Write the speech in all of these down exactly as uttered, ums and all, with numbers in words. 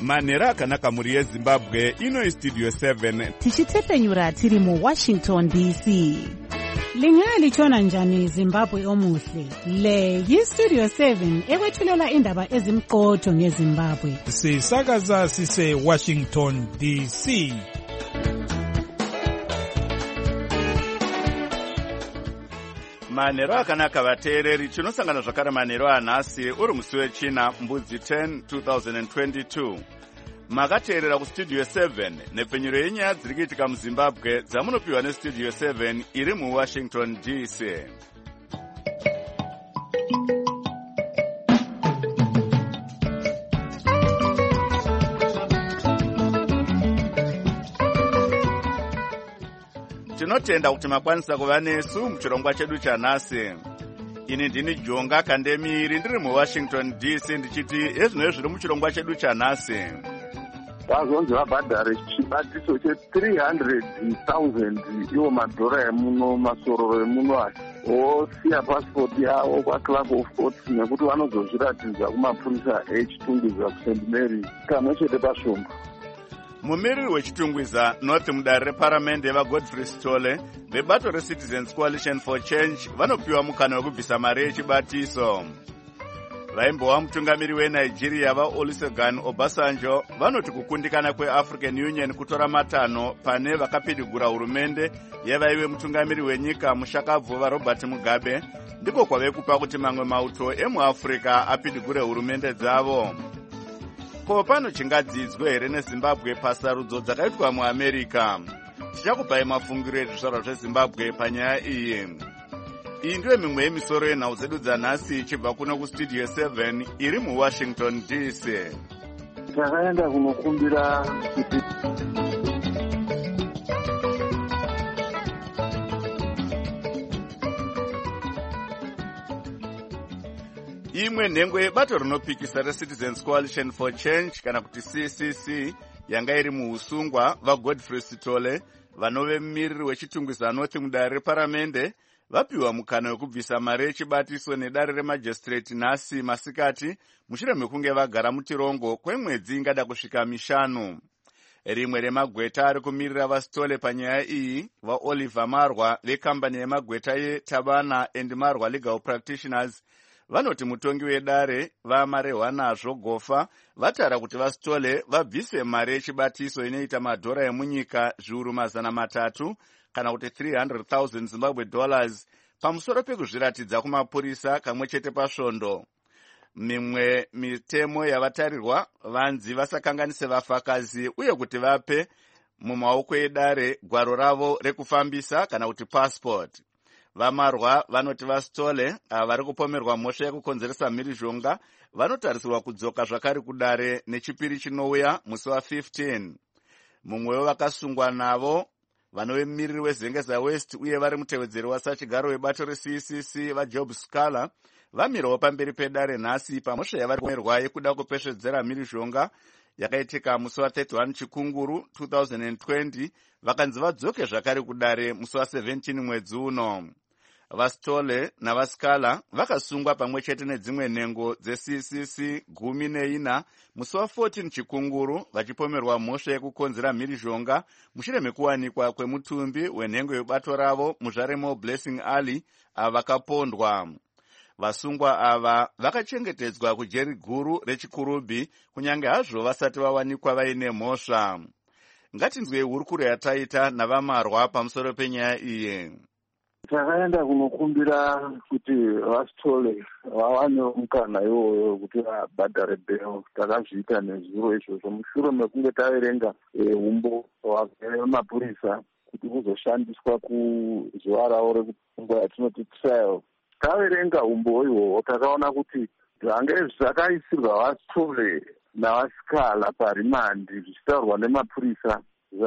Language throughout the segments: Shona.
manhero akanaka muri yezimbabwe. Ino istudio seven tichitepfenyura tiri muwashington D C. Lingalitshona njani Zimbabwe omuhle? Le yistudio seven ekwethulela indaba ezimqotho ngeZimbabwe. Sisakaza sise Washington D C. manhero akanaka vateereri. Tinosangana zvakare manhero anhasi uri musi wechina mbudzi ten twenty twenty-two. Makateerera kustudio seven nepfenyuro yenyaya dziri kuitika muZimbabwe dzamunopiwa nestudio seven iri muWashington D C. Tinotenda kuti makwanisa kuva nesu muchirongwa chedu chanhasi. Ini ndini Jonga Kandemiri ndiri muWashington D C ndichiti ezvinoi zviri muchirongwa chedu chanhasi. Vazonzi vabhadhare chibatiso che three hundred thousand iwo madhora emuno, masororo emuno aya osiya pasipoti yavo kwaClerk of Courts nekuti vanozozviratidza kumapurisa echitungwiza kuSaint Mary kamwe chete pashomba. Mumiriri wechitungwiza North mudare reparamende vaGodfrey Sitole vebato reCitizens Coalition for Change vanopiwa mukana wekubvisa mari yechibatiso. Vaimbowa mutungamiri weNigeria vaOlusegun Obasanjo vanoti kukundikana kweAfrican Union kutora matanho pane vakapidigura hurumende yevaive mutungamiri wenyika mushakabvu vaRobert Mugabe ndiko kwave kupa kuti mamwe mauto emuAfrica apidigure hurumende dzavo. Ko pano chingadzidzwe here neZimbabwe pasarudzo dzakaitwa muAmerica? Tichakupai mafungiro ezvizvarwa zveZimbabwe panyaya iyi. Iyi ndiyo mimwe yemisoro yenhau dzedu dzanhasi ichibva kuno kustudio seven iri muWashington D C. Takaenda kunokumbira kuti imwe nhengo yebato rinopikisa reCitizens Coalition for Change kana kuti C C C yanga iri muusungwa vaGodfrey Sitole vanove mumiriri wechitungwiza North mudare reparamende vapiwa mukana wekubvisa mari yechibatiso nedare remajistrate nhasi masikati mushure mekunge vagara mutirongo kwemwedzi ingada kusvika mishanu. Rimwe remagweta ari kumirira vaSitole panyaya iyi vaOliver Marwa vekambani yemagweta yeTabana and Marwa Legal Practitioners vanoti mutongi wedare vamarehwa nazvo gofa vatara kuti vaSitole vabvise mari yechibatiso inoita madhora emunyika zviuru mazana matatu kana kuti three hundred thousand Zimbabwe dollars pamusoro pekuzviratidza kumapurisa kamwe chete pasvondo. Mimwe mitemo yavatarirwa vanzi vasakanganise vafakazi uye kuti vape mumaoko edare gwaro ravo rekufambisa kana kuti passport. Vamarwa vanoti vaSitole vari kupomerwa mhosva yekukonzeresa mhirizhonga vanotarisirwa kudzoka zvakare kudare nechipiri chinouya musi wa15. Mumwe wevakasungwa navo vanove mumiriri weZengeza West uye vari mutevedzeri wasachigaro webato reC C C vaJob Scala vamirawo pamberi pedare nhasi pamhosva yavari kupomerwa yekuda kupesvedzera mhirizhonga yakaitika musi wa31 chikunguru twenty twenty vakanzi vadzoke zvakare kudare musi wa17 mwedzi uno. VaSitole navaScala vakasungwa pamwe chete nedzimwe nhengo dzeC C C gumi neina musi wa14 chikunguru vachipomerwa mhosva yekukonzera mhirizhonga mushure mekuwanikwa kwemutumbi wenhengo yebato ravo muzvaremo Blessing Ali avakapondwa. Vasungwa ava vakachengetedzwa kujeri guru rechikurubhi kunyange hazvo vasati vawanikwa vaine mhosva. Ngatinzwei hurukuro yataita navamarwa pamusoro penyaya iyi. Takaenda kunokumbira kuti vaSitole vawane mukana iwoyo kuti vabhadhare bhero. Takazviita nezuro izvozvo mushure mekunge taverenga umbo hwemapurisa kuti kuzoshandiswa kuzuva ravo rekutongwa yatinoti trial. Taverenga umbo ihwohwo takaona kuti zvange zvakaisirwa vaSitole navaScala parimandi zvichitaurwa nemapurisa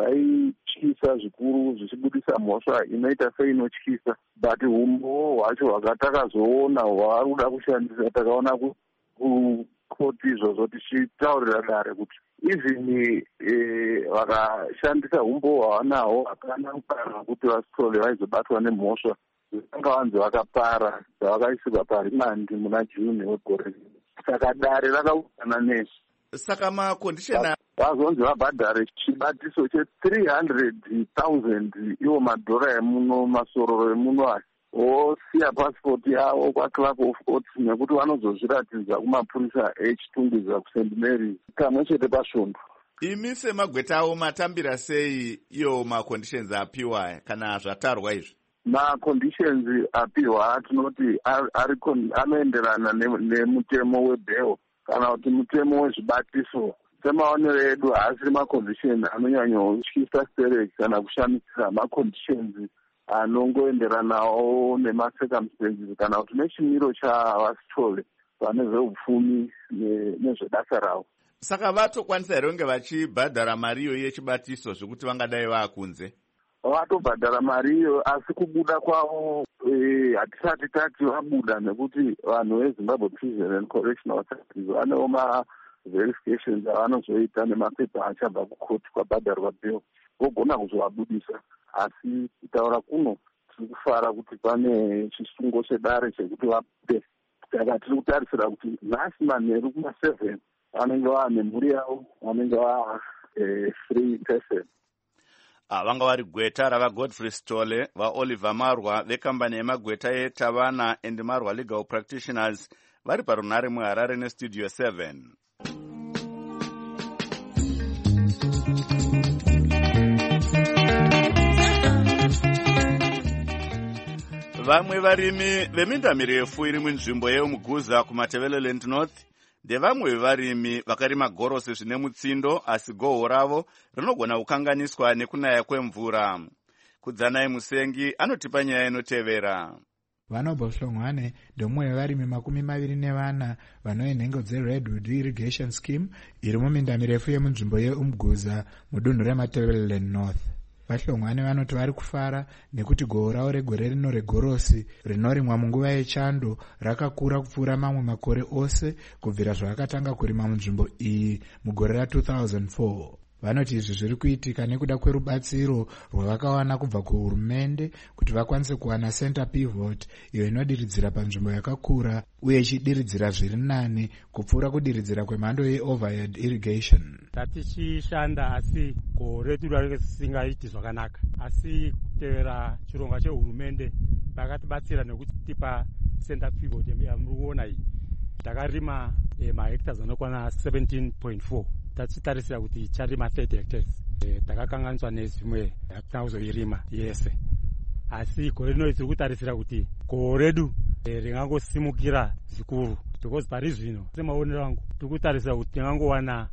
zvaityisa zvikuru zvichibudisa mhosva inoita seinotyisa, but umbo hwacho hwakatakazoona hwavari kuda kushandisa takaona kukoti izvozvo tichitaurira dare kuti even vakashandisa umbo hwavanahwo hakana mukana kuti vaSitole vaizobatwa nemhosva vanga vanzi vakapara dzavakaisirwa parimandi muna June wegore. Saka dare rakaungana nesu Saka makondisheni vazonzi vabhadhare chibatiso che-three hundred thousand iwo madhora emuno, masororo emuno aya, vosiya pasipoti yavo kwaclerk of court nekuti vanozozviratidza kumapurisa echitungwiza kuSt Mary kamwe chete pasvondo. Imi semagweta avo matambira sei iyo maconditions apiwa kana zvatarwa izvi? Maconditions apiwa tinoti anoenderana nemutemo webheo kana kuti mutemo wezvibatiso. Semaonero edu haasi macondition anonyanyotyisa stereki kana kushamisira, maconditions anongoenderanawo nemacircumstances kana kuti nechimiro chavasitore vane zveupfumi nezvedasa ravo. Saka vatokwanisa here kunge vachibhadhara mariyo yechibatiso zvekuti vangadai vaakunze? Vatobhadhara mariyo, asi kubuda kwavo hatisati tati vabuda, nekuti vanhu veZimbabwe Prison and Correctional Services vanewo ma-verifications avanozoita nemapepa achabva kukoti kwabhadharwa bheo, vogona kuzovabudisa. Asi kutaura kuno tiri kufara kuti pane chisungo chedare chekuti vabude. Saka tiri kutarisira kuti nhasi manheru kuma-seven vanenge vaane mhuri yavo, vanenge vaa free person. Vanga vari gweta ravaGodfrey Sithole, vaOliver Marwa vekambani yemagweta yeTavana and Marwa Legal Practitioners vari parunhare muHarare neStudio seven. Vamwe varimi veminda mirefu iri munzvimbo yeMuguza kuMatabeleland North ndevamwe vevarimi vakarima gorosi zvine mutsindo, asi goho ravo rinogona kukanganiswa nekunaya kwemvura. Kudzanai Musengi anotipa nyaya inotevera. Vanobohlongwane ndomwe vevarimi makumi maviri nevana vanoenhengo dzeRedwood Irrigation Scheme iri muminda mirefu yemunzvimbo yeUmguza mudunhu reMatabeleland North. Vahlongwane vanoti vari kufara nekuti goho ravo regore rino regorosi rinorimwa munguva yechando rakakura kupfuura mamwe makore ose kubvira zvakatanga kurima munzvimbo iyi mugore ra two thousand four. Vanoti izvi zviri kuitika nekuda kwerubatsiro rwavakawana kubva kuhurumende kuti vakwanise kuwana center pivot iyo inodiridzira panzvimbo yakakura uye ichidiridzira zviri nani kupfuura kudiridzira kwemhando yeoverhead irrigation. Tatichishanda asi goho redu risingaiti zvakanaka, asi kutevera chironga chehurumende vakatibatsira nekutipa center pivot yamurikuona iyi. Takarima mahectares anokwana seventeen point four. Tachitarisira kuti charima thirty hectares. Takakanganiswa nezvimwe hatina kuzoirima yese. Asi gore rino tiri kutarisira kuti goho redu ringangosimukira zvikuru. Because pari zvino semaonero angu tiri kutarisira kuti tingangowana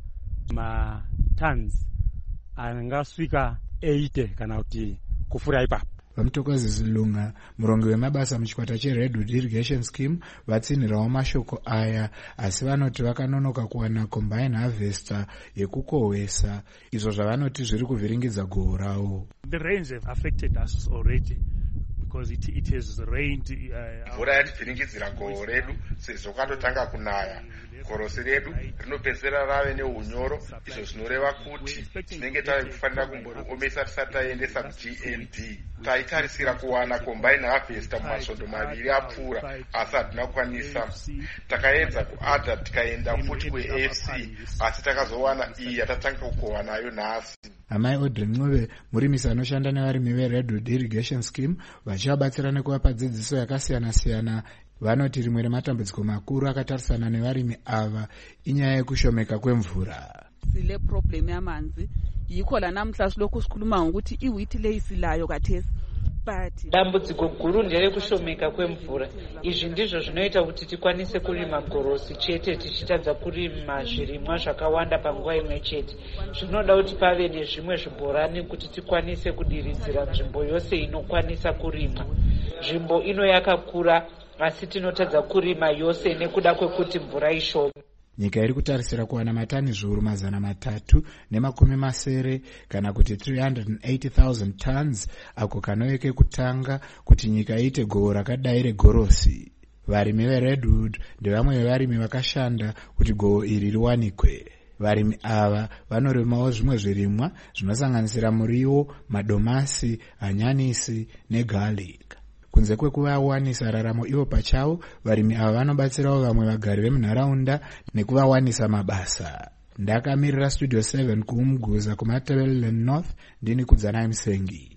matons angasvika eighty kana kuti kufura ipapo. Vamutokozi Zilunga, murongo wemabasa muchikwata cheRedwood Irrigation Scheme, vatsinhirawo mashoko aya, asi vanoti vakanonoka kuwana combine harvester yekukohwesa, izvo zvavanoti zviri kuvhiringidza goho ravo. The rains have affected us already because it, it has rained. Mvura yativhiringidzira goho redu sezvo kwatotanga kunaya. Gorosi redu rinopedzera rave neunyoro, izvo zvinoreva kuti tinenge tave kufanira kumboriomesa tisati taendesa kuG N D. Taitarisira kuwana combine harvester mumasvondo maviri apfuura, asi hatina kukwanisa. Takaedza kuadha tikaenda futi kuA F C, asi takazowana iyi yatatanga kukohwa nayo nhasi. Amai Audrey Ncube, murimisi anoshanda nevarimi veRedwood Irrigation Scheme, vachivabatsira nekuvapa dzidziso yakasiyana-siyana. Vanoti rimwe rematambudziko makuru akatarisana nevarimi ava inyaya yekushomeka kwemvura. Sile problem yamanzi yikho la namhla silokhu sikhuluma ngokuthi iwheat leyisilayo kathesi. Dambudziko guru nderekushomeka kwemvura. Izvi ndizvo zvinoita kuti tikwanise kurima gorosi chete tichitadza kurima zvirimwa zvakawanda panguva imwe chete. Zvinoda kuti pave nezvimwe zvibhorani kuti tikwanise kudiridzira nzvimbo yose inokwanisa kurimwa. Nzvimbo ino yakakura asi tinotadza kurima yose nekuda kwekuti mvura ishoma. Nyika iri kutarisira kuwana matani zviuru mazana matatu nemakumi masere kana kuti three hundred eighty thousand tons ako kanoveke kutanga kuti nyika iite goho rakadai regorosi. Varimi veRedwood ndevamwe vevarimi vakashanda kuti goho iri riwanikwe. Varimi ava vanorimawo zvimwe zvirimwa zvinosanganisira muriwo, madomasi, hanyanisi negarlic. Kunze kwekuvawanisa raramo ivo pachavo, varimi ava vanobatsirawo vamwe vagari vemunharaunda nekuvawanisa mabasa. ndakamirira studio seven kuumguza kumatebeleland north ndini kudzanai musengi.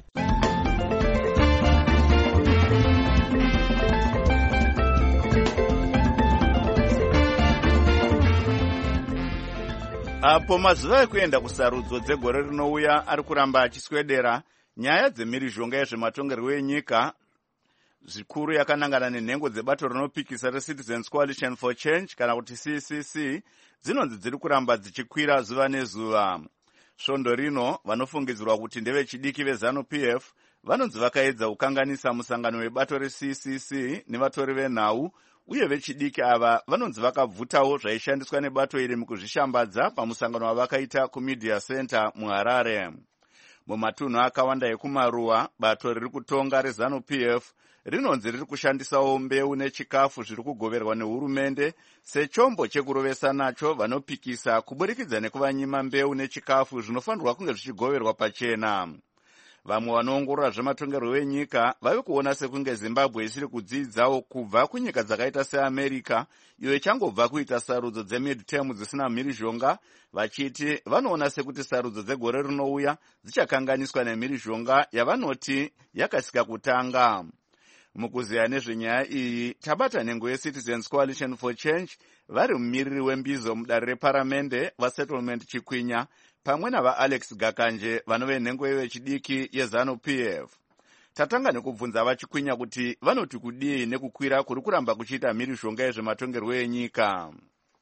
Apo mazuva ekuenda kusarudzo dzegore rinouya ari kuramba achiswedera, nyaya dzemhirizhonga yezvematongerwo enyika zvikuru yakanangana nenhengo dzebato rinopikisa reCitizens Coalition for Change kana kuti C C C dzinonzi dziri kuramba dzichikwira zuva nezuva. Svondo rino vanofungidzirwa kuti ndevechidiki veZanu-P F vanonzi vakaedza kukanganisa musangano webato reC C C nevatori venhau, uye vechidiki ava vanonzi vakabvutawo zvaishandiswa nebato iri mukuzvishambadza pamusangano wavakaita kuMedia Center muHarare. Mumatunhu akawanda ekumaruwa, bato riri kutonga reZanu-P F rinonzi riri kushandisawo mbeu nechikafu zviri kugoverwa nehurumende sechombo chekurovesa nacho vanopikisa kuburikidza nekuvanyima mbeu nechikafu zvinofanirwa kunge zvichigoverwa pachena. Vamwe vanoongorora zvematongerwo enyika vave kuona sekunge Zimbabwe isiri kudzidzawo kubva kunyika dzakaita seAmerica, iyo ichangobva kuita sarudzo dzemidterm dzisina mhirizhonga, vachiti vanoona sekuti sarudzo dzegore rinouya dzichakanganiswa nemhirizhonga yavanoti yakasika kutanga. Mukuziya nezvenyaya iyi, tabata nhengo yeCitizens Coalition for Change vari mumiriri wembizo mudare reparamende vaSettlement Chikwinya pamwe navaAlex Gakanje vanove nhengo yevechidiki yeZanu-P F. Tatanga nekubvunza vachikwinya kuti vanoti kudii nekukwira kuri kuramba kuchiita mhirizhonga yezvematongerwo enyika.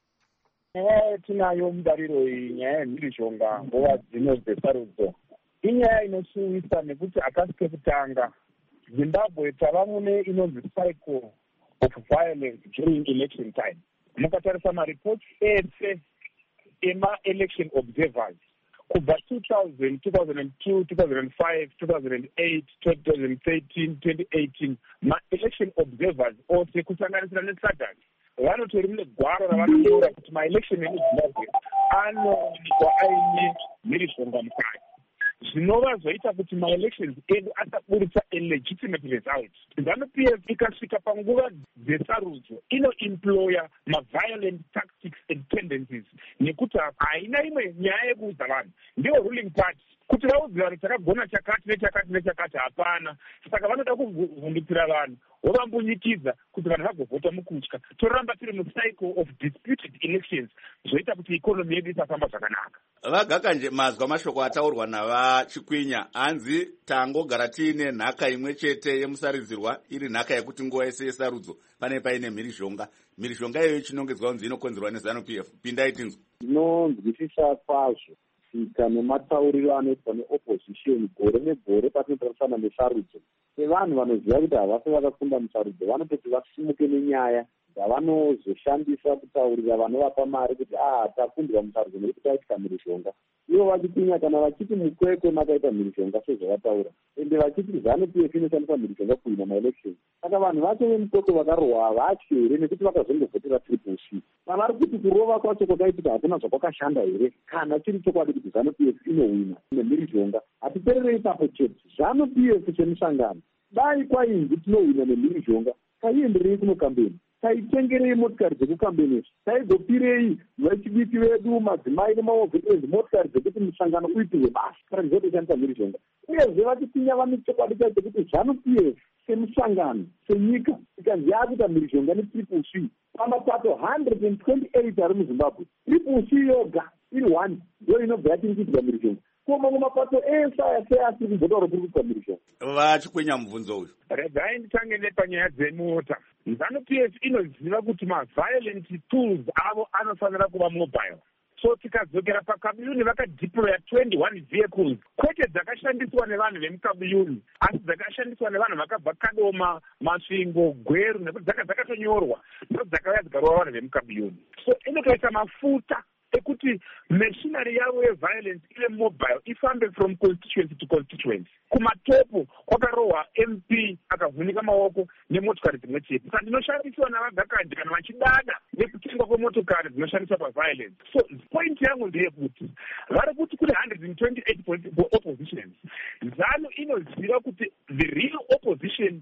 Nyaya tinayo mudariro iyi, nyaya yemhirizhonga nguva dzino dzesarudzo, inyaya inosuwisa nekuti akasike kutanga Zimbabwe tava mune inonzi cycle of violence during election time. Mukatarisa maripoti ese ema-election observers kubva two thousand, two thousand two, two thousand five, two thousand eight, twenty thirteen, twenty eighteen, ma-election observers ose kusanganisira neSADC vanotori mune gwaro ravanonyora kuti ma-election emuZimbabwe anowanikwa aine mhirizhonga mukati. Zvinova zvaita kuti ma-elections edu asaburitsa a legitimate result. ZANU-P F ikasvika panguva dzesarudzo inoemploya ma-violent tactics and tendencies nekuti haina imwe nyaya yekuudza vanhu. Ndiyo ruling party. Kuti vaudze vanhu takagona chakati nechakati nechakati hapana. Saka vanoda kuvhundukira vanhu vovambunyikidza kuti vanhu vagovhota mukutya. Toramba tiri mucycle of disputed elections zvoita kuti ikonomi yedu isafamba zvakanaka. Vagakanje mazwa mashoko ataurwa navachikwinya hanzi tangogara tiine nhaka imwe chete yemusaridzirwa iri nhaka yekuti nguva yese yesarudzo pane paine mhirizhonga. Mhirizhonga iyoyo chinongedzwa kunzi inokonzerwa neZanu-P F. Pindai tinzwa. Ndinonzwisisa kwazvo tsika nematauriro anoitwa neopposition gore negore patinotarisana nesarudzo. Sevanhu vanoziva kuti havasi vakakunda musarudzo vanototi vasimuke nenyaya dzavanozoshandisa kutaurira vanovapa mari kuti ah takundwa musarudzo nekuti taitika mhirizhonga. Ivo vachikwinya kana vachiti mukwekwe makaita mhirizhonga sezvavataura, ende vachiti ZANU-P F inoshandisa mhirizhonga kuwina maelection. Saka vanhu vacho vemukwekwe vakarohwa havatyi here nekuti vakazongovhotera triple C. Kana vari kuti kurova kwacho kwakaitika hakuna zvakwakashanda here kana chiri chokwadi kuti ZANU-P F inowina nemhirizhonga. Hatipererei ipapo chete. ZANU-P F chemusangano dai kwainzi tinowina nemhirizhonga taienderei kunokambeni, taitengerei motikari dzekukambeniso, taigopirei vechidiki vedu madzimai nemamovhekezi motikari dzekuti musangano uitirwe basa kana ndizotoshandisa mhirizhonga. Uyezve vachitinya vane chokwadi chacho kuti ZANU-P F semusangano senyika ikanzi yakuita mhirizhonga netriple C pamapato one hundred twenty-eight ari muZimbabwe, triple C yoga iri one ndo inobva yatingidzwa mhirizhonga. Koma mapato ese ase asiri kubvotaura kuri kuitwa mhirizhonga. Vachikwinya mubvunzo uyu. Regai nditange nepanyaya dzemota. ZANU-P F inoziva kuti ma-violent tools avo anofanira kuva mobile. So tikadzokera pakabuyuni vakadeploya twenty-one vehicles, kwete dzakashandiswa nevanhu vemukabuyuni asi dzakashandiswa nevanhu vakabva Kadoma, Masvingo, Gweru nekuti dzaka dzakatonyorwa ndo dzakauya dzikarova vanhu vemukabuyuni. So inotoisa mafuta ekuti machinery yavo yeviolence ile mobile ifambe from constituency to constituency. Kumatopo kwakarohwa M P akavhunika maoko nemotikari dzimwe chete. Saka ndinoshandiswa navagakanje kana vachidada nekutengwa kwemotokari dzinoshandiswa paviolence. So point yangu ndeyekuti vari kuti kune one hundred twenty-eight oppositions, ZANU inoziva kuti the real opposition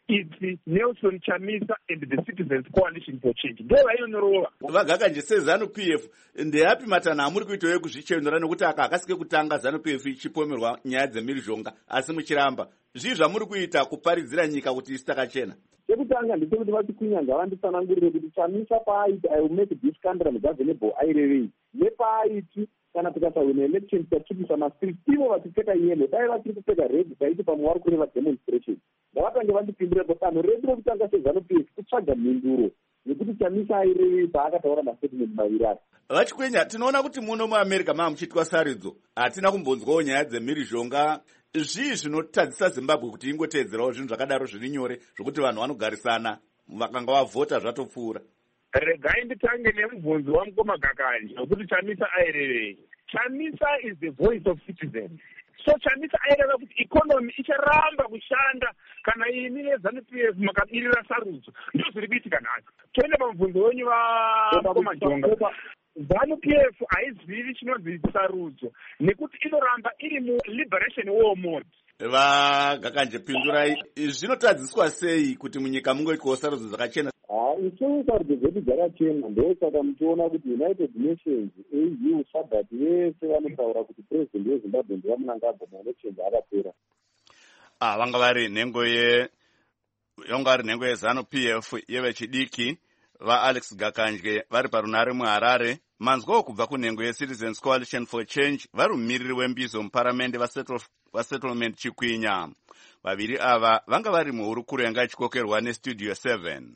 it's Nelson Chamisa and the Citizens Coalition for Change. Ndo vainonyorova. Vagakanje seZANU-P F ndeyapi matanho amuri kuitawo kuzvichenura nekuti aka akasike kutanga ZANU-P F ichipomerwa nyaya dzemhirizhonga asi muchiramba. Zvii zvamuri kuita kuparidzira nyika kuti isi takachena? Chekutanga ndechekuti vachikunyanga vanditsanangurire kuti Chamisa paaiti I will make this country ungovernable airevei. Nepaaiti kana tikasawina elections tachipisa mastriti ivo vachipfeka yellow dai vachiri kupfeka red taiti pamwe vari kureva demonstration. Ndavatange vandipindure danho redu rekutanga seZANU-P F kutsvaga mhinduro nekuti Chamisa airevei paakataura mastatement maviri ake. Vachikwenya, tinoona kuti muno muAmerica maa muchiitwa saridzo hatina kumbonzwawo nyaya dzemhirizhonga. Zvii zvinotadzisa Zimbabwe kuti ingoteedzerawo zvinhu zvakadaro zviri nyore zvokuti vanhu vanogarisana vakanga vavhota zvatopfuura? Regai nditange nemubvunzo wamukoma Gakanje wekuti Chamisa airevei. Chamisa is the voice of citizens. So Chamisa aireva kuti economy icharamba kushanda kana imi neZANU-P F makabirira sarudzo. Ndizvo zviri kuitika nhasi. Toenda pamubvunzo wenyu vakoma Jonga. ZANU-P F haizivi chinonzi sarudzo nekuti inoramba iri mu-liberation war mode. Vagakanje pindurai, zvinotadziswa sei kuti munyika mungoitwawo sarudzo dzakachena? Isusu sarudzo dzedu dzakachena ndosaka muchiona kuti United Nations, A U, SADC vese vanotaura kuti president weZimbabwe ndivamunangagwa maelections akapera. Ah, vanga vari nhengo ye yonga vari nhengo yeZANU-P F yevechidiki vaAlex Gakanje vari parunare muHarare. Manzwawo kubva kunhengo yeCitizens Coalition for Change vari mumiriri wembizo muparamende vasettlement Chikwinya. Vaviri ava vanga vari muhurukuro yanga ichikokerwa neStudio seven.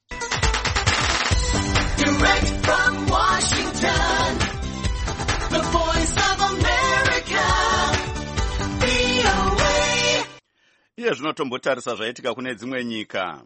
Direct from Washington, the voice of America, V O A. Iye zvinotombotarisa zvaitika kune dzimwe nyika.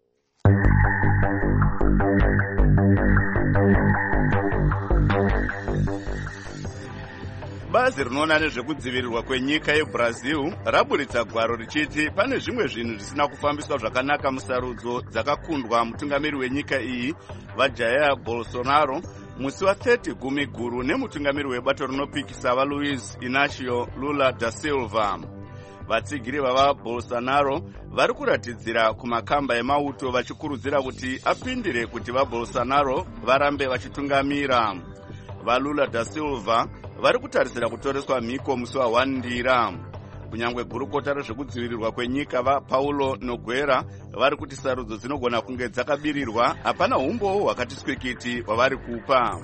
Bazi rinoona nezvekudzivirirwa kwenyika yeBrazil raburitsa gwaro richiti pane zvimwe zvinhu zvisina kufambiswa zvakanaka musarudzo dzakakundwa mutungamiri wenyika iyi vaJair Bolsonaro musi wa30 gumi guru nemutungamiri webato rinopikisa vaLuiz Inacio Lula da Silva. Vatsigiri vava Bolsonaro vari kuratidzira kumakamba emauto vachikurudzira kuti apindire kuti vaBolsonaro varambe vachitungamira. VaLula da Silva vari kutarisira kutoreswa mhiko musi wa Ndira. Kunyangwe gurukota rezvekudzivirirwa kwenyika vaPaulo Nogueira vari kuti sarudzo dzinogona kunge dzakabirirwa, hapana umbowo hwakati swikiti hwavari kupa.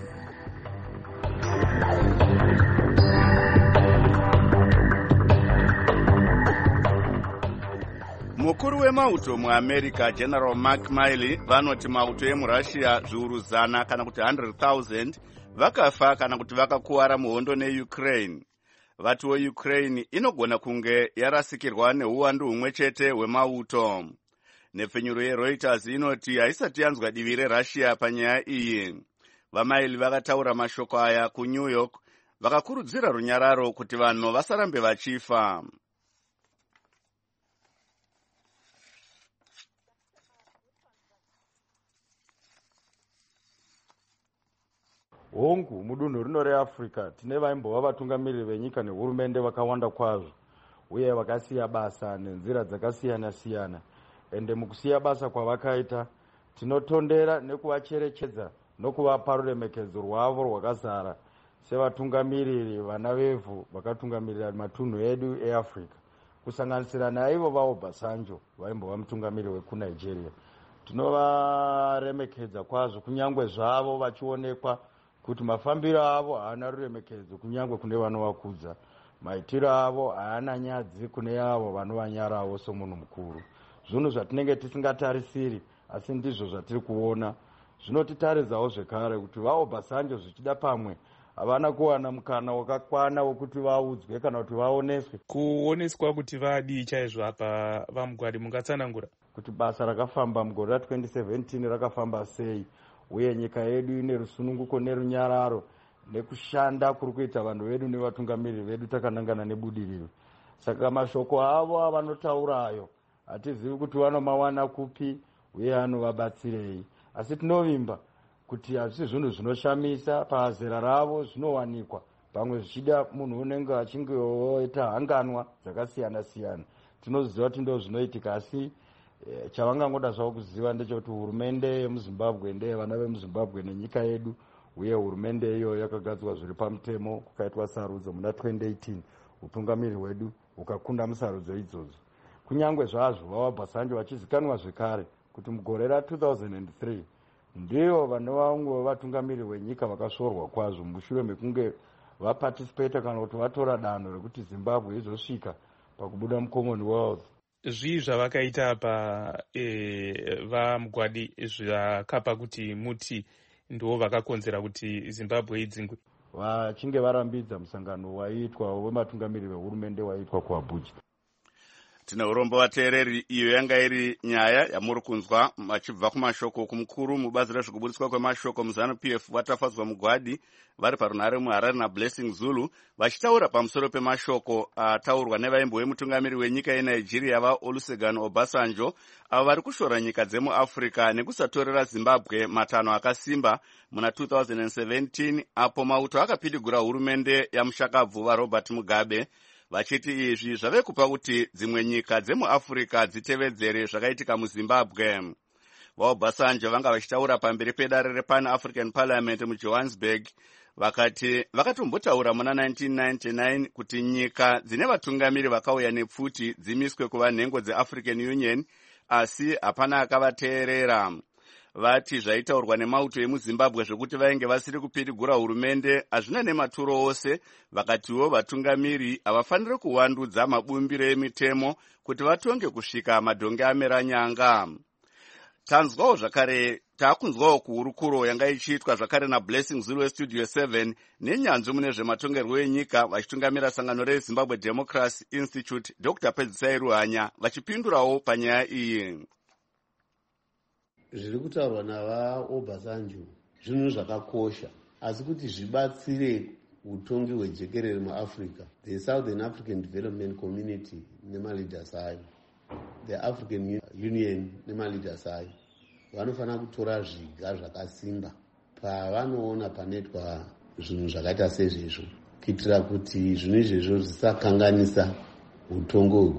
Mukuru wemauto muAmerica General Mark Milley vanoti mauto emuRussia zviuru zana kana kuti one hundred thousand vakafa kana kuti vakakuwara muhondo neUkraine. Vatiwo Ukraine inogona kunge yarasikirwa neuwandu humwe chete hwemauto. Nepfenyuro yeReuters inoti haisati yanzwa divi reRussia panyaya iyi. VaMilley vakataura mashoko aya kuNew York vakakurudzira runyararo kuti vanhu vasarambe vachifa. Hongu mudunhu rino reAfrica tine vaimbova vatungamiriri venyika nehurumende vakawanda kwazvo uye vakasiya basa nenzira dzakasiyana siyana. Ende mukusiya basa kwavakaita tinotondera nekuvacherechedza nokuvapa ruremekedzo rwavo rwakazara sevatungamiriri vana vevhu vakatungamirira matunhu edu eAfrica, kusanganisira naivo vaObasanjo vaimbova mutungamiriri wekuNigeria. Tinovaremekedza kwazvo kunyangwe zvavo vachionekwa kuti mafambiro avo haana ruremekedzo kunyangwe kune vanovakudza, maitiro avo haana nyadzi kune avo vanovanyarawo somunhu mukuru. Zvinhu zvatinenge tisingatarisiri asi ndizvo zvatiri kuona. Zvinotitaridzawo zvekare kuti vaObasanjo zvichida pamwe havana kuwana mukana wakakwana wokuti vaudzwe kana kuti vaoneswe. Kuoneswa kuti vadii chaizvo apa vamugwari mungatsanangura kuti basa rakafamba mugore ra twenty seventeen rakafamba sei uye nyika yedu ine rusununguko nerunyararo nekushanda kuri kuita vanhu vedu nevatungamiriri vedu takanangana nebudiriro. Saka mashoko avo avanotaurayo hatizivi kuti vanomawana kupi uye anovabatsirei, asi tinovimba kuti hazvisi zvinhu zvinoshamisa pazera ravo zvinowanikwa, pamwe zvichida munhu unenge achinge oita hanganwa dzakasiyana siyana. Tinoziva kuti ndo zvinoitika, asi E, chavangangoda zvavo kuziva ndechekuti hurumende yemuzimbabwe ndeyevana vemuzimbabwe nenyika yedu, uye hurumende iyo yakagadzwa zviri pamutemo kukaitwa sarudzo muna twenty eighteen. Utungamiri hwedu hukakunda musarudzo idzodzo. Kunyangwe zvazvo vaWabhasanjo vachizikanwa zvekare kuti mugore ra two thousand three ndivo vane vamwe vatungamiri venyika vakasvorwa kwazvo mushure mekunge vaparticipate kana kuti vatora danho rekuti Zimbabwe izosvika pakubuda muCommonwealth. Zvii zvavakaita pa e, vaMugwadi zvakapa kuti muti ndiwo vakakonzera kuti Zimbabwe idzingwe? Vachinge varambidza musangano waiitwa wematungamiri vehurumende waiitwa kuAbuja. Tine urombo vateereri, iyo yanga iri nyaya yamuri kunzwa vachibva kumashoko kumukuru mubazi rezvekuburitswa kwemashoko muzanu P F watafadzwa Mugwadi vari parunhare muHarare naBlessing Zulu vachitaura pamusoro pemashoko ataurwa nevaimbo vemutungamiri wenyika yeNigeria vaOlusegun Obasanjo avo vari kushora nyika dzemuAfrica nekusatorera Zimbabwe matanho akasimba muna two thousand seventeen apo mauto akapidigura hurumende yamushakabvu vaRobert Mugabe vachiti izvi zvave kupa kuti dzimwe nyika dzemuAfrica dzitevedzere zvakaitika muZimbabwe. VaObasanjo vanga vachitaura pamberi pedare rePan African Parliament muJohannesburg vakati vakatombotaura muna nineteen ninety-nine kuti nyika dzine vatungamiri vakauya nepfuti dzimiswe kuva nhengo dzeAfrican Union, asi hapana akavateerera. Vati zvaitaurwa nemauto emuZimbabwe zvekuti vainge vasiri kupidigura hurumende hazvina nematuro ose, vakatiwo vatungamiri havafaniri kuwandudza mabumbiro emitemo kuti vatonge kusvika madhonge amera nyanga. Tanzwawo zvakare takunzwawo kuhurukuro yanga ichiitwa zvakare naBlessing Zulu weStudio seven nenyanzvi mune zvematongerwo enyika vachitungamira sangano reZimbabwe Democracy Institute Doctor Pedzisai Ruhanya vachipindurawo panyaya iyi. Zviri kutaurwa navaObasanjo zvinhu zvakakosha, asi kuti zvibatsire utongi hwejekerere muAfrica, the Southern African Development Community nemaleaders ayo, the African Union nemaleaders ayo vanofanira kutora zviga zvakasimba pavanoona panoitwa zvinhu zvakaita sezvezvo, kuitira kuti zvinhu izvezvo zvisakanganisa utongo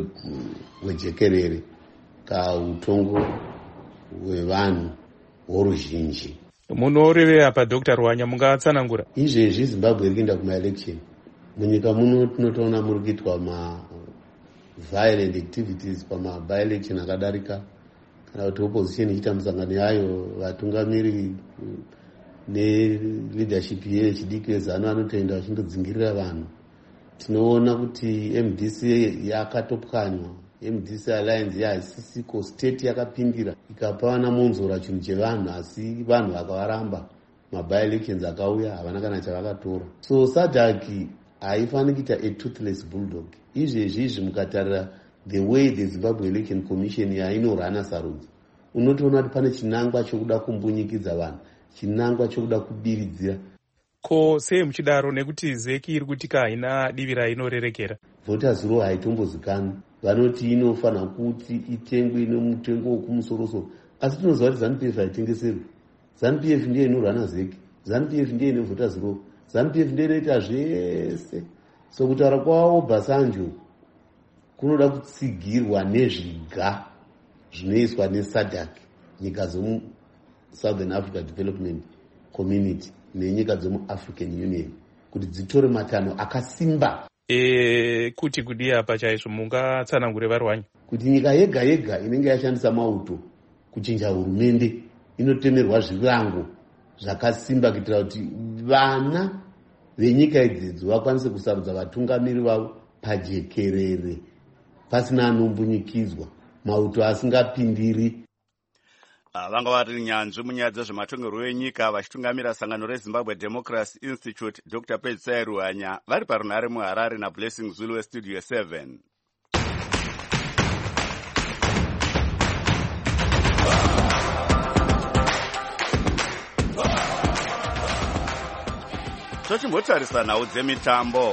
hwejekerere ka utongo hwevanhu voruzhinji. Munorevera pa Doctor Ruhanya mungatsanangura? Izvezvi Zimbabwe iri kuenda kuma-election. Munyika muno tinotoona muri kuitwa ma violent activities pama-by-election akadarika, kana kuti opposition ichiita musangano yayo, vatungamiri neleadership yechidiki yezano anotoenda vachindodzingirira vanhu. Tinoona kuti M D C yakatopwanywa, M D C Alliance yaisisiko, state yakapindira ikapa vana monzora chinhu chevanhu, asi vanhu vakavaramba. Maby-elections akauya havana kana chavakatora. So SADC haifaniri kuita a toothless bulldog. Izvezvi izvi mukatarira the way the Zimbabwe Election Commission yainorana sarudzo, unotoona kuti pane chinangwa chokuda kumbunyikidza vanhu, chinangwa chokuda kubiridzira. Ko sei muchidaro nekuti zeki iri kutika haina divi rainorerekera? Voters roll haitombozikanwi. Vanoti inofanira kuti itengwe nemutengo wekumusoro-soro, asi tinoziva kuti ZANU-P F haitengeserwi. ZANU-P F ndiye inorana zeki, ZANU-P F ndiye ine voters roll, ZANU-P F ndiye inoita zvese. So kutaura kwaObasanjo kunoda kutsigirwa nezviga zvinoiswa neSADC, nyika dzomu Southern Africa Development Community nenyika dzomu African Union, kuti dzitore matanho akasimba. E, kuti kudi apa chaizvo mungatsanangure vaRuhanya? Kuti nyika yega yega inenge yashandisa mauto kuchinja hurumende inotemerwa zvirango zvakasimba kuitira kuti vana venyika idzi vakwanise kusarudza vatungamiri vavo pajekerere pasina anombunyikidzwa, mauto asingapindiri. Vanga vari nyanzvi munyaya dzezvematongerwo enyika vachitungamira sangano reZimbabwe Democracy Institute Doctor Pedzisai Ruhanya vari parunhare muHarare naBlessing Zulu weStudio seven. Tochimbotarisa nhau dzemitambo.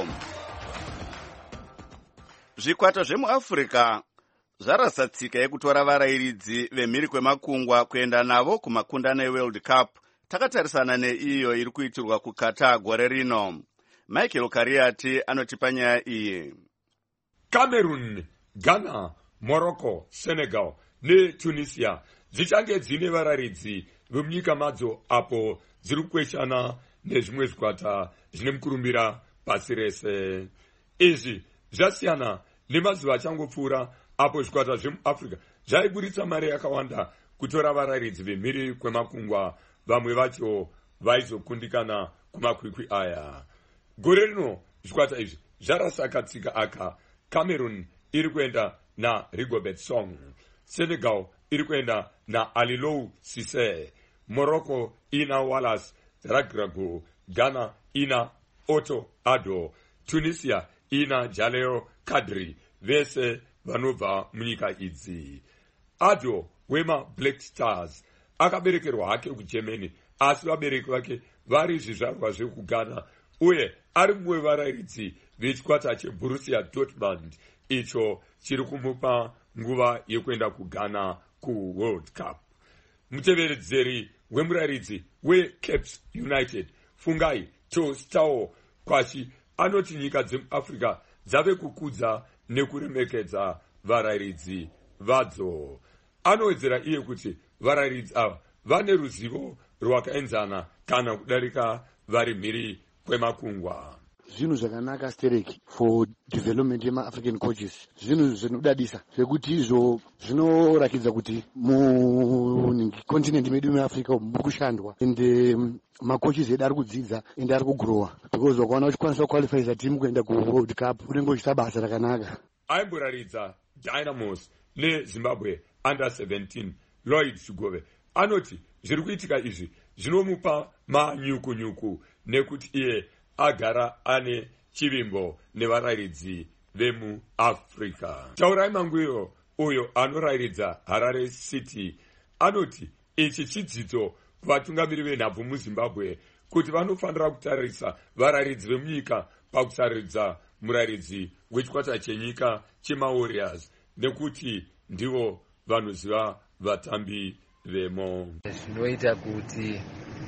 Zvikwata zvemuAfrica zvarasa tsika yekutora varairidzi vemhiri kwemakungwa kuenda navo kumakundano eWorld Cup. Takatarisana neiyo iri kuitirwa kuKatar gore rino. Michael Kariati anotipa nyaya iyi. Cameroon, Ghana, Morocco, Senegal netunisia dzichange dzine vararidzi vemunyika madzo apo dziri kukweshana nezvimwe zvikwata zvine mukurumbira pasi rese. Izvi zvasiyana nemazuva achangopfuura apo zvikwata zvemuafrica zvaiburitsa mari yakawanda kutora vararidzi vemhiri kwemakungwa, vamwe vacho vaizokundikana kumakwikwi aya. Gore rino zvikwata izvi zvarasa katsika aka. Cameroon iri kuenda na Rigobert Song, Senegal iri kuenda na Alilou Cisse, Morocco ina Wallace Ragrago, Ghana ina Otto Addo, Tunisia ina Jaleo Kadri, vese vanobva munyika idzi. Addo wema Black Stars akaberekerwa hake kuGermany, asi vabereki vake vari zvizvarwa zvekuGhana, uye ari mumwe varayiridzi vechikwata cheBorussia Dortmund icho chiri kumupa nguva yekuenda kuGhana kuWorld Cup. Muteveredzeri wemurayiridzi weCape United Fungai Tostao Kwashi anoti nyika dzemuAfrica dzave kukudza nekuremekedza varayiridzi vadzo. Anowedzera iye kuti varayiridzi ava vane ruzivo rwakaenzana kana kudarika vari mhiri kwemakungwa. Zvinhu zvakanaka stereki for development yema-African coaches, zvinhu zvinodadisa zvekuti izvo zvinorakidza kuti mucontinent medu meAfrica muri kushandwa ende macoaches edu ari kudzidza ende ari kugrowa, because wakaona uchikwanisa kuqualifyisa team kuenda kuWorld Cup unenge uchiita basa rakanaka. Aimboraridza Dynamos neZimbabwe under seventeen Lloyd Chigove anoti zviri kuitika izvi zvinomupa manyuku-nyuku nekuti iye agara ane chivimbo nevarayiridzi vemuAfrica. Taurai Mangwiro uyo anorayiridza Harare City anoti ichi chidzidzo kuvatungamiri venhabvu muZimbabwe kuti vanofanira kutarisa varayiridzi vemunyika pakusaridza murayiridzi wechikwata chenyika chemaWarriors nekuti ndivo vanoziva vatambi vemo. Zvinoita kuti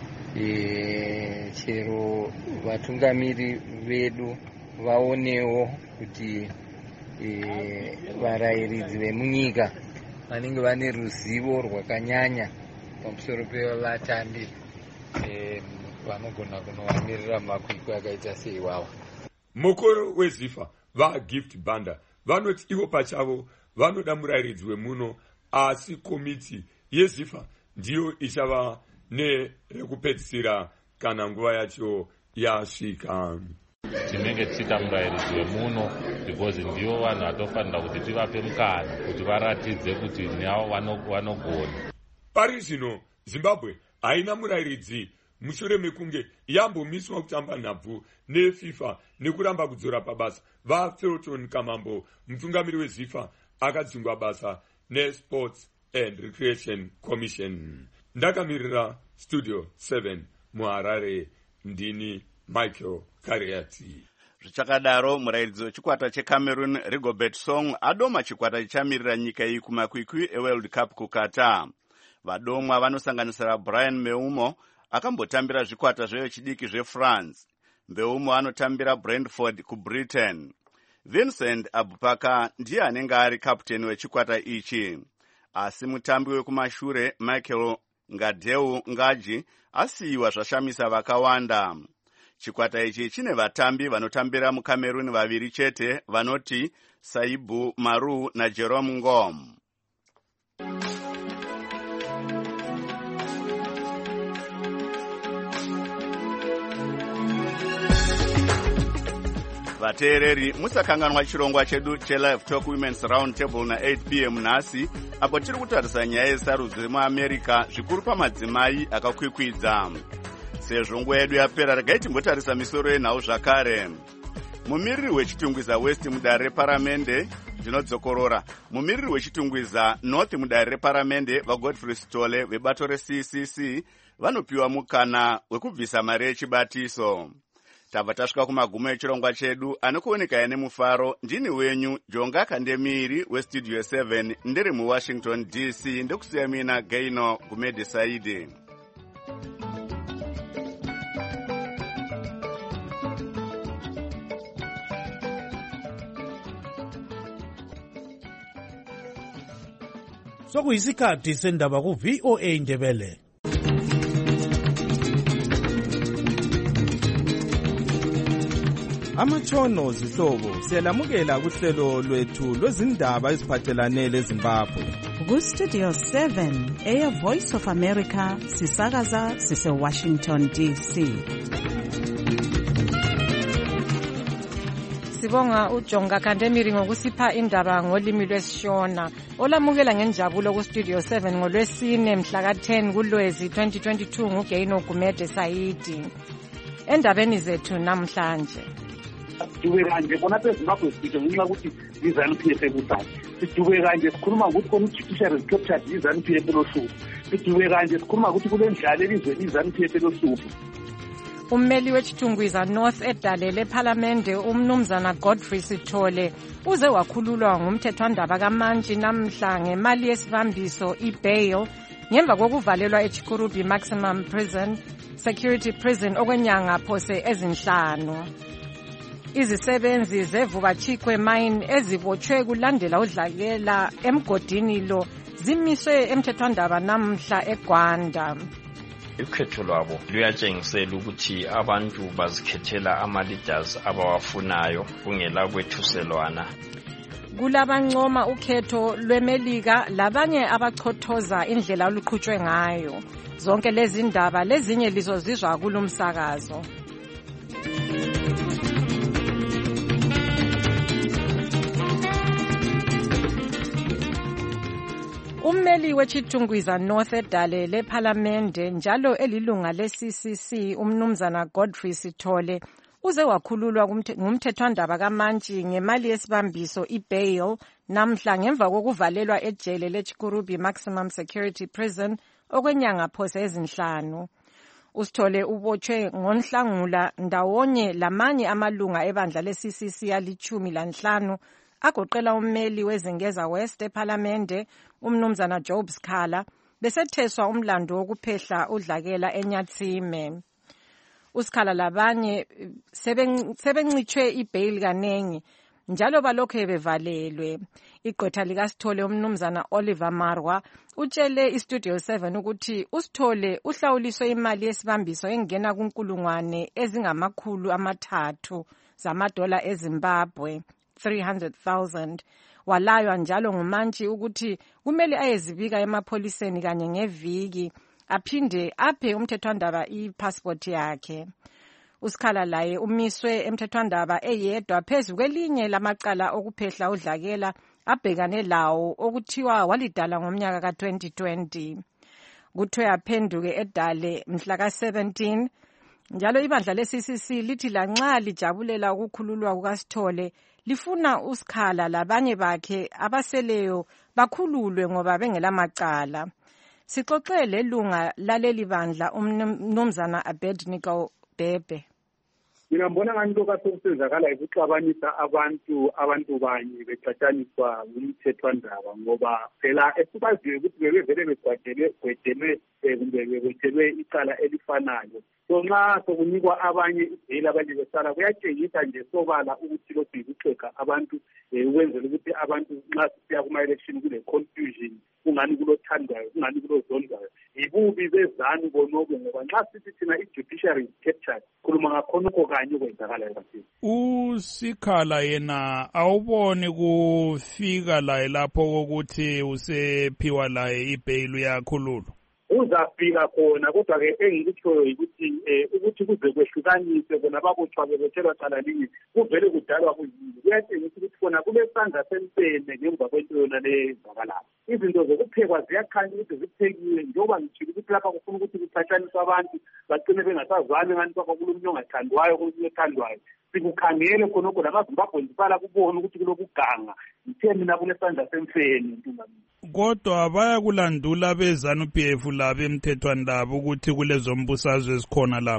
E, chero vatungamiri vedu vaonewo kuti e, varayiridzi vemunyika vanenge vane ruzivo rwakanyanya pamusoro pevatambi e, vanogona kunovamirira makwikwi akaita seiwawa. Mukuru weZifa vaGift Banda vanoti ivo pachavo vanoda murayiridzi wemuno, asi komiti yeZifa ndiyo ichava nerekupedzisira kana nguva yacho yasvika. Tinenge tichita murayiridzi wemuno because ndivo vanhu vatofanira kuti tivape mukana kuti varatidze kuti navo vanogona. Pari zvino Zimbabwe haina murayiridzi mushure mekunge yambomiswa kutamba nhabvu neFIFA nekuramba kudzora pabasa. vaFelton Kamambo mutungamiri weZifa akadzingwa basa neSports and Recreation Commission. Ndakamirira Studio seven muHarare, ndini Michael Kariati. Zvichakadaro murayiridzi wechikwata cheCameroon Rigobert Song adoma chikwata chichamirira nyika iyi kumakwikwi eWorld Cup kuKatar. Vadomwa vanosanganisira Brian Meumo akambotambira zvikwata zvechidiki zveFrance. Mbeumo anotambira Brentford kuBritain. Vincent Abubakar ndiye anenge ari kapteni wechikwata ichi, asi mutambi wekumashure Michael Ngadeu Ngaji asiyiwa zvashamisa vakawanda. Chikwata ichi chine vatambi vanotambira muCameroon vaviri chete vanoti Saibu Maru na Jerome Ngom. Vateereri musakanganwa chirongwa chedu cheLive Talk Women's Round Table na eight p m nhasi apo tiri kutarisa nyaya yesarudzo muAmerica zvikuru pamadzimai akakwikwidza. Sezvo nguva yedu yapera regai timbotarisa misoro yenhau zvakare. Mumiriri wechitungwiza West mudare reparamende ndinodzokorora. Mumiriri wechitungwiza North mudare reparamende vaGodfrey Sitole vebato reC C C vanopiwa mukana wekubvisa mari yechibatiso. Tabva tasvika kumagumo echirongwa chedu, anokuoneka nemufaro. Ndini wenyu Jonga Kandemiri weStudio seven ndiri muWashington D C, ndekusiya mina Gaino Gumede Saidi. sokuyisikhathi sendaba ku-V O A Ndebele. Amatshono zihlobo siyalamukela kuhlelo lwethu lwezindaba eziphathelane leZimbabwe. Ku-Studio seven, Air Voice of America, sisakaza sise-Washington D C. Sibonga uJonga Kandemiri ngokusipha indaba ngolimi lwesiShona. Olamukela ngenjabulo ku-Studio seven ngolwesine mhla ka ten kuLwezi twenty twenty-two nguGaino Gumede Saidi. Endabeni zethu namhlanje. Sidube kanje bona beZimbabwe sibike ngenxa ukuthi iZANU-P F ekudala. Sidube kanje sikhuluma ukuthi kona i-judiciary captured iZANU-P F elohlupho. Sidube kanje sikhuluma ukuthi kule ndlala elizweni iZANU-P F elohlupho. Ummeli wechitungwiza North edale lePhalamende umnumzana Godfrey Sithole uze wakhululwa ngumthethwandaba kaMantshi namhla ngemali yesibambiso i-bail ngemva kokuvalelwa eChikurubi Maximum Prison Security Prison okwenyanga phose ezinhlanu. Izisebenzi zeVuka Chikwe Mine ezibotshwe kulandela udlakela emgodini lo zimiswe emthethwandaba namhla eGwanda. Ukhetho lwabo luyatshengisela ukuthi abantu bazikhethela ama-leaders abawafunayo kungela kwethuselwana. Kulabancoma ukhetho lweMelika labanye abachothoza indlela oluqhutshwe ngayo. Zonke lezi ndaba lezinye lizozizwa kulumsakazo. Ummeli wechitungwiza North edale lePhalamende njalo elilunga le-C C C umnumzana Godfrey Sithole uze wakhululwa ngumthethwandaba kaMantshi ngemali yesibambiso i-bail namhla ngemva kokuvalelwa ejele leChikurubi Maximum Security Prison okwenyanga phose ezinhlanu. Usithole ubotshwe ngoNhlangula ndawonye lamanye amalunga ebandla le-C C C alichumi lanhlanu agoqela ummeli wezingeza West ePhalamende umnumzana Job Skhala besetheswa umlando wokuphehla udlakela eNyatsime. Uskhala labanye sebencitshwe i-bail kanengi njalo balokho bevalelwe. Igqwetha likaSithole umnumzana Oliver Marwa utshele iStudio seven ukuthi uSithole uhlawuliswe imali yesibambiso engena kunkulungwane ezingamakhulu amathathu zamadola eZimbabwe three hundred thousand. Walaywa njalo nguMantshi ukuthi kumele ayezibika emapholiseni kanye ngeviki aphinde aphe umthethwandaba i-passport yakhe. Uskhala laye umiswe emthethwandaba eyedwa phezu kwelinye lamacala okuphehla udlakela abhekane lawo okuthiwa walidala ngomnyaka ka twenty twenty. Kuthiwe aphenduke edale mhla ka seventeen. Njalo ibandla le-C C C lithi lanxa lijabulela ukukhululwa kukaSithole lifuna uSkhala labanye bakhe abaseleyo bakhululwe ngoba bengelamacala. Sixoxe lelunga laleli bandla umnumzana Abednego Bebe. Mina mbona ngani lokho sokusenzakala ukuxabanisa abantu abantu banye becathaniswa ngumthethwandaba ngoba phela esibaziwe ukuthi bebevele begwadelwe gwedelwe kumbe bebethelwe icala elifanayo. So nxa sokunikwa abanye ibheli abanye besala kuyatshengisa nje sobala ukuthi lokhu yikuxega abantu ukwenzela ukuthi abantu nxa sisiya kuma-election kule confusion kungani kulothandwayo kungani kulozondwayo. Yibubi bezanu bonobo ngoba nxa sithi thina i-judiciary is captured khuluma ngakhonokho kanye okwenzakalayo kakhulu. uSikhala yena awuboni kufika laye lapho kokuthi usephiwa laye ibhail yakhululwa? Uzafika khona kodwa-ke engikutshoyo yikuthi um ukuthi kuze kwehlukaniswe bona babotshwa bebethelwa cala linye kuvele kudalwa kuyini. Kuyatshengisa ukuthi khona kulesandla sempene ngemva kwento yona leyenzakalayo. Izinto zokuphekwa ziyakhanya ukuthi ziphekiwe njengoba ngitshilo ukuthi lapha kufuna ukuthi kuqhatshaniswe abantu bagcine bengasazwani ngani kwakho kulomunye ongathandwayo komunye othandwayo. Sikukhangele khonokho lamaZimbabwe ndibala kubona ukuthi kulokuganga ngithe mina kunesandla semfene ntungamini. Kodwa bayakulandula beZANU-P F laba emthethwandaba ukuthi kulezo mbusazwe ezikhona lapha.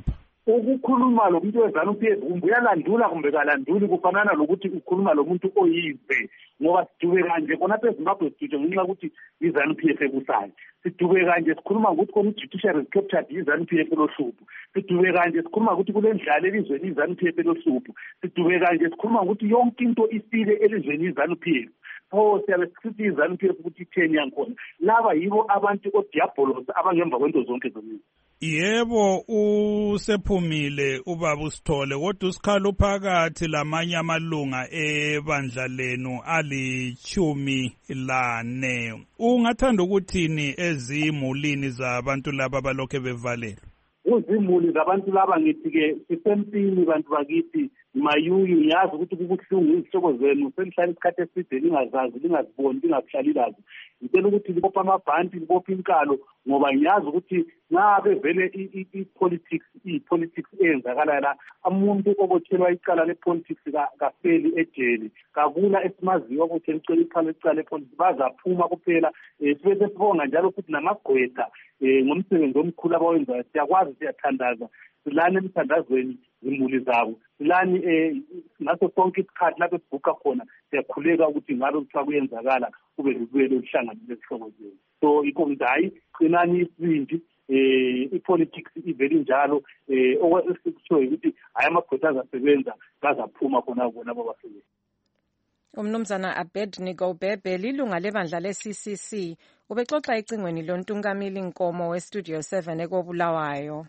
ukukhuluma lo muntu weZANU-P F kumbe uyalandula kumbe kalanduli kufanana lokuthi ukhuluma lo muntu oyize ngoba sidube kanje khona phe eZimbabwe sidube ngenxa ukuthi iZANU-P F ebusayo sidube kanje sikhuluma ukuthi khona i-judiciary is captured iZANU-P F elohlupho sidube kanje sikhuluma ukuthi kule ndlala elizweni iZANU-P F elohlupho sidube kanje sikhuluma ukuthi yonke into isile elizweni iZANU-P F pho siyabe sithi iZANU-P F ukuthi itheni yankhona laba yibo abantu odiabolos abangemva kwento zonke zomini. Yebo usephumile ubaba uSithole kodwa usikhala uphakathi lamanye amalunga ebandla lenu alichumi lane. Ungathanda ukuthini ezimulini zabantu laba abalokhe bevalelwe? Uzimuli zabantu laba ngithi-ke sisempini bantu bakithi mayuyu yazi ukuthi kubuhlungu izihloko zenu senihlala isikhathi eside lingazazi lingaziboni lingakuhlali lazi ngitela ukuthi libopha amabhanti libopha inkalo ngoba ngiyazi ukuthi ngabe vele i-politics i-politics eyenzakala la umuntu obothelwa icala le-politics kafeli ejele kakula esimaziyo ukuthi licela icala lecala le-politics bazaphuma kuphela sibe sesibonga njalo futhi namagqwetha ngomsebenzi omkhulu abawenzayo siyakwazi siyathandaza silani emthandazweni zimuli zabo silani ngaso sonke isikhathi lapho sibhuka khona siyakhuleka ukuthi ngabe kuthiwa kuyenzakala kube lubuyele uhlanganile esihlobo zenu so ikho ngithi hayi qinani isibindi i-politics ivele njalo okwesikutshoyo ukuthi hayi amagqwetha azasebenza bazaphuma khona bona babasebenzi. Umnumzana Abednego Bhebhe lilunga lebandla le-C C C ubexoxa ecingweni lontungameli Nkomo we-Studio seven ekobulawayo.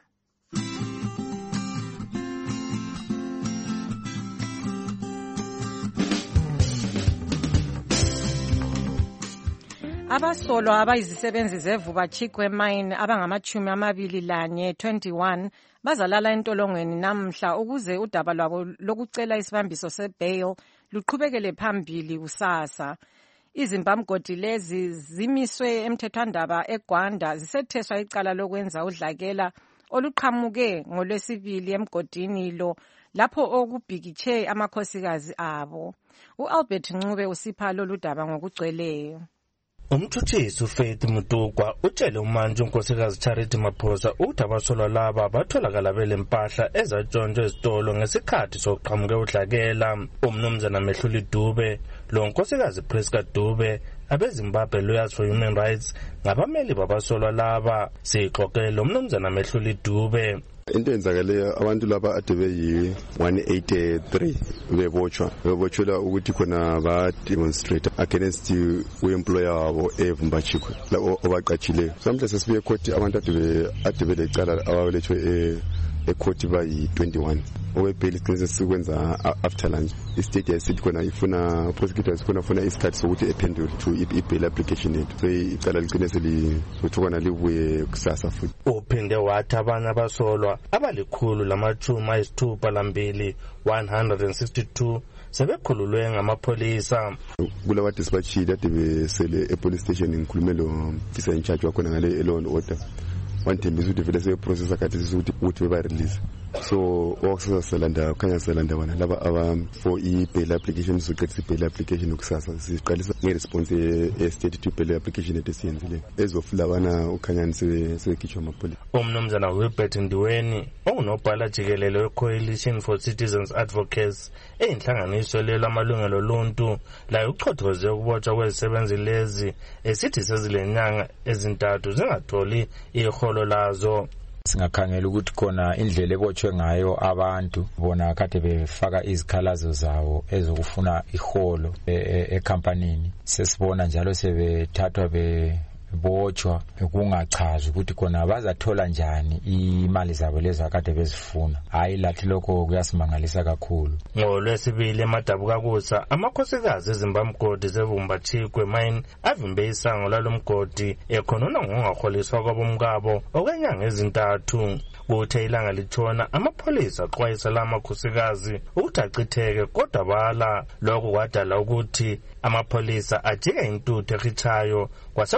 Abasolwa abayizisebenzi zeVuka Chikwe Mine abangamachumi amabili lanye twenty-one bazalala entolongweni namhla ukuze udaba lwabo lokucela isibambiso sebail luqhubekele phambili kusasa. Izimbamgodi lezi zimiswe emthethwandaba eGwanda zisetheswa icala lokwenza udlakela oluqhamuke ngolwesibili emgodini lo lapho okubhikitshe amakhosikazi abo. uAlbert Ncube usipha lolu daba ngokugcweleyo. Umthuthisi uFaith Mutukwa utshele umantshi unkosikazi Charity Maphosa ukuthi abasolwa laba batholakala belempahla ezatshontshe ezitolo ngesikhathi sokuqhamuke udlakela. Umnumzana Mehluli Dube lo nkosikazi Priska Dube abeZimbabwe Lawyers for Human Rights ngabameli babasolwa laba. Sixoxele umnumzana Mehluli Dube. Into yenzakaleyo abantu laba ade beyi one eighty-three bebotshwa bebotshwela ukuthi khona ba demonstrate against u-employer wabo eVumba Chikwe labo obaqatshileyo. Samhla sesibuye ecourt abantu ade ade belecala abawelethwe ecourt bayi twenty-one owebail iqinise sikwenza after lunch. Istate yasithi khona ifuna prosecutors ifuna funa isikhathi sokuthi ephendule to i-bail application yethu so icala liqinise lizothukana libuye kusasa futhi. Uphinde wathi abanye abasolwa abalikhulu lamachumi ayisithupha lambili one hundred sixty-two sebekhululwe ngamapholisa. Kulawa dispatchile ade besele epolice station ngikhulume lo officer in charge wakhona ngale law and order wanthembisa ukuthi vele sebeprocessa khathi sisukuthi ukuthi beba-release so okusaselanda khanya selanda bona laba aba for i-bail application sizoqedisa i-bail application ukusasa siqalisa nge-response e-state to bail application ethu esiyenzileyo ezofulabana ukhanyani sebekhitshwa amapholisa. Umnumzana Wilbert Ndiweni ongunobhala jikelele we-Coalition for Citizens Advocates eyinhlanganiso elwela amalungelo oluntu layo uchothoze ukubotshwa kwezisebenzi lezi esithi sezilenyanga ezintathu zingatholi iholo lazo. Singakhangela ukuthi khona indlela ebotshwe ngayo abantu bona kade befaka izikhalazo zawo ezokufuna iholo ekampanini sesibona njalo sebethathwa be botshwa kungachazi ukuthi khona bazathola njani imali zabo lezo akade bezifuna. Hayi lathi lokho kuyasimangalisa kakhulu. Ngolwesibili emadabukakusa amakhosikazi ezimbamgodi zeVumba Chikwe Mine avimbe isango lalomgodi ekhonona ngongaholiswa kwabomkabo okwenyanga ezintathu. Kuthe ilanga litshona amapholisa axwayisa lamakhosikazi ukuthi achitheke kodwa bala. Lokho kwadala ukuthi amapholisa ajike intuthu ekhitshayo kwasekuqhamuka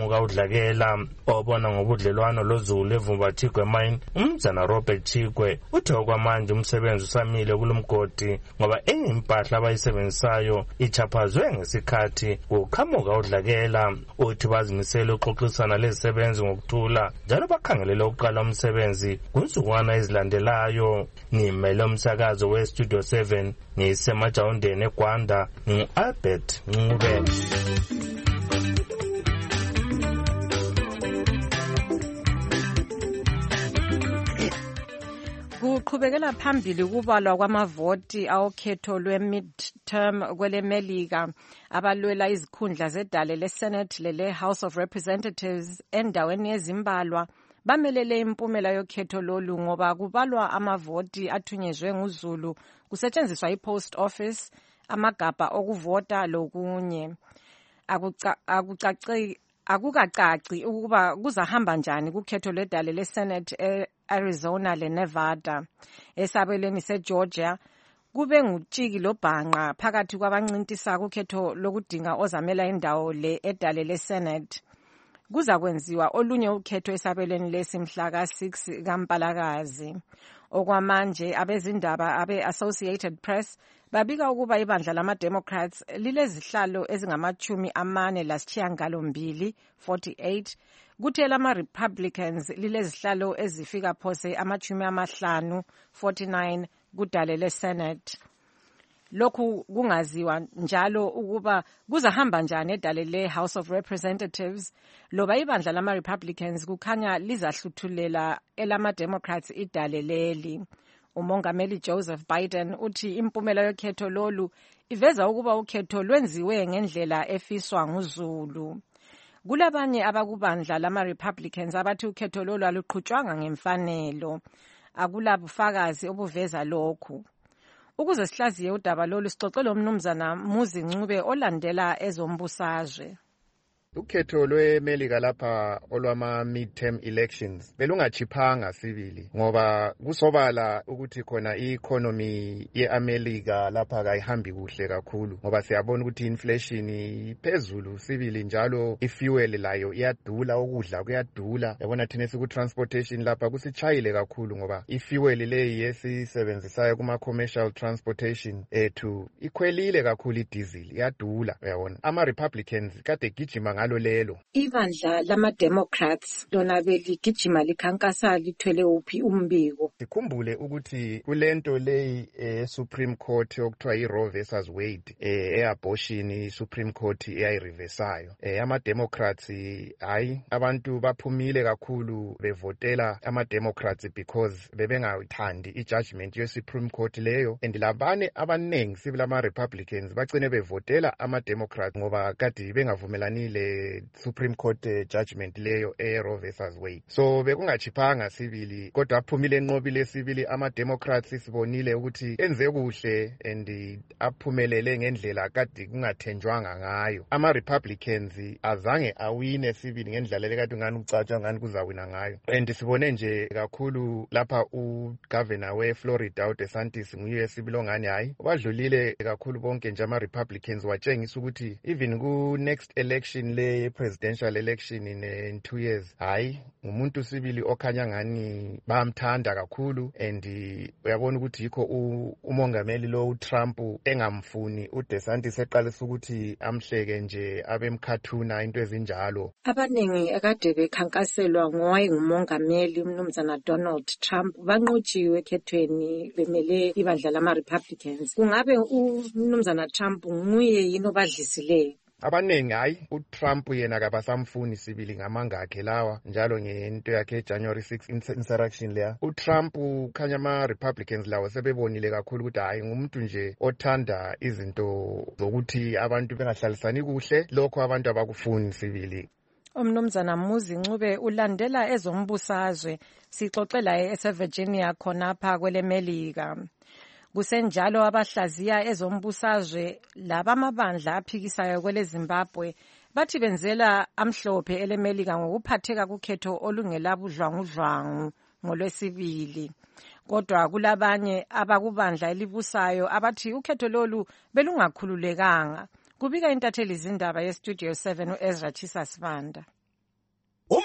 uqhamuka udlakela obona ngobudlelwano lozulu evumba Chigwe Mine. Umnumzana Robert Chigwe uthe okwamanje umsebenzi usamile kulomgodi ngoba enye impahla abayisebenzisayo ichaphazwe ngesikhathi kuqhamuka udlakela. Uthi bazimisele uxoxisana lezisebenzi ngokuthula njalo bakhangelele ukuqala umsebenzi kunsukwano ezilandelayo. Nimele umsakazo we-Studio seven ngisemajawundeni eGwanda ngu-Albert Ncube. Kuqhubekela phambili kubalwa kwamavoti awokhetho lwe-midterm kwele Melika abalwela izikhundla zedale le-Senate lele House of Representatives endaweni yezimbalwa bamelele impumela yokhetho lolu ngoba kubalwa amavoti athunyezwe nguZulu kusetshenziswa i-post office amagabha okuvota lokunye. Akukacaci ukuba kuzahamba njani kukhetho lwedale le-Senate e-Arizona le-Nevada. Esabelweni se-Georgia kube ngutshiki lobhanqa phakathi kwabancintisa kukhetho lokudinga ozamela indawo le edale le-Senate. Kuza kwenziwa olunye ukhetho esabelweni lesimhla ka-six kaMpalakazi. Okwamanje abezindaba abe-Associated Press babika ukuba ibandla lama-Democrats lilezihlalo ezingamachumi amane lasishiyagalombili forty-eight kuthi elama-Republicans lilezihlalo ezifika phose amachumi amahlanu forty-nine kudale le-Senate. Lokhu kungaziwa njalo ukuba kuzahamba njani edale le-House of Representatives loba ibandla lama-Republicans kukhanya lizahluthulela elama-Democrats idale leli. Umongameli Joseph Biden uthi impumela yokhetho lolu iveza ukuba ukhetho lwenziwe ngendlela efiswa nguZulu. Kulabanye abakubandla lama-Republicans abathi ukhetho lolu aluqhutshwanga ngemfanelo. Akulabufakazi obuveza lokhu. Ukuze sihlaziye udaba lolu sixoxele umnumzana Muzi Ncube olandela ezombusazwe. Ukhetho lweMelika lapha olwama midterm elections belungachiphanga sibili ngoba kusobala ukuthi khona i-economy ye-America lapha kayihambi kuhle kakhulu ngoba siyabona ukuthi inflation iphezulu sibili njalo ifuel layo iyadula ukudla kuyadula yabona thina siku transportation lapha kusichayile kakhulu ngoba ifuel leyi yesisebenzisayo kuma commercial transportation ethu ikhwelile kakhulu idiesel iyadula uyabona ama Republicans kade gijima ngalo lelo. Ibandla lama-Democrats lona beligijima likhankasa lithwele uphi umbiko. Sikhumbule ukuthi kulento leyi e-Supreme Court okuthiwa i-Roe versus Wade e-abortion i-Supreme Court eyayireversayo. Ama-Democrats hayi abantu baphumile kakhulu bevotela ama-Democrats because bebengayithandi i-judgment ye-Supreme Court leyo and labane abanengi sibili ama-Republicans bagcine bevotela ama-Democrats ngoba kade bengavumelanile Supreme Court uh, judgment leyo e Roe versus Wade. So bekungachiphanga sibili kodwa aphumile enqobile sibili ama Democrats sibonile ukuthi enze kuhle and aphumelele ngendlela kade kungathenjwanga ngayo. Ama Republicans azange awine sibili ngendlela lekade ngani ucatshwa ngani kuzawina ngayo. And sibone nje kakhulu lapha u governor we Florida uDeSantis nguye sibilo ngani hayi wadlulile kakhulu bonke nje ama Republicans watshengisa ukuthi even ku next election le presidential election in, in two years hayi umuntu sibili okhanya ngani bamthanda kakhulu and uyabona ukuthi yikho umongameli lo uTrump engamfuni uDeSantis eqalisa ukuthi amhleke nje abemkhathuna into ezinjalo. Abaningi akade bekhankaselwa ngowaye ngumongameli umnumzana Donald Trump banqotshiwe ekhethweni bemele ibandla lama-Republicans. Kungabe umnumzana Trump nguye yini obadlisileyo? Abanengi hayi uTrump yena kabasamfuni sibili ngamanga akhe lawa njalo ngento yakhe January sixth insurrection leya. uTrump khanya ama Republicans lawo sebebonile kakhulu ukuthi hayi ngumuntu nje othanda izinto zokuthi abantu bengahlalisani kuhle lokho abantu abakufuni sibili. Umnumzana Muzi Ncube ulandela ezombusazwe sixoxela eSevirginia khonapha kwele Melika. Kusenjalo abahlaziya ezombusazwe laba amabandla aphikisayo kwele Zimbabwe bathi benzela amhlophe elemelika ngokuphatheka kukhetho olungelabudlwangudlwangu ngolwesibili. Kodwa kulabanye abakubandla elibusayo abathi ukhetho lolu belungakhululekanga. Kubika intatheli izindaba ye-Studio seven u-Ezra Chisasibanda.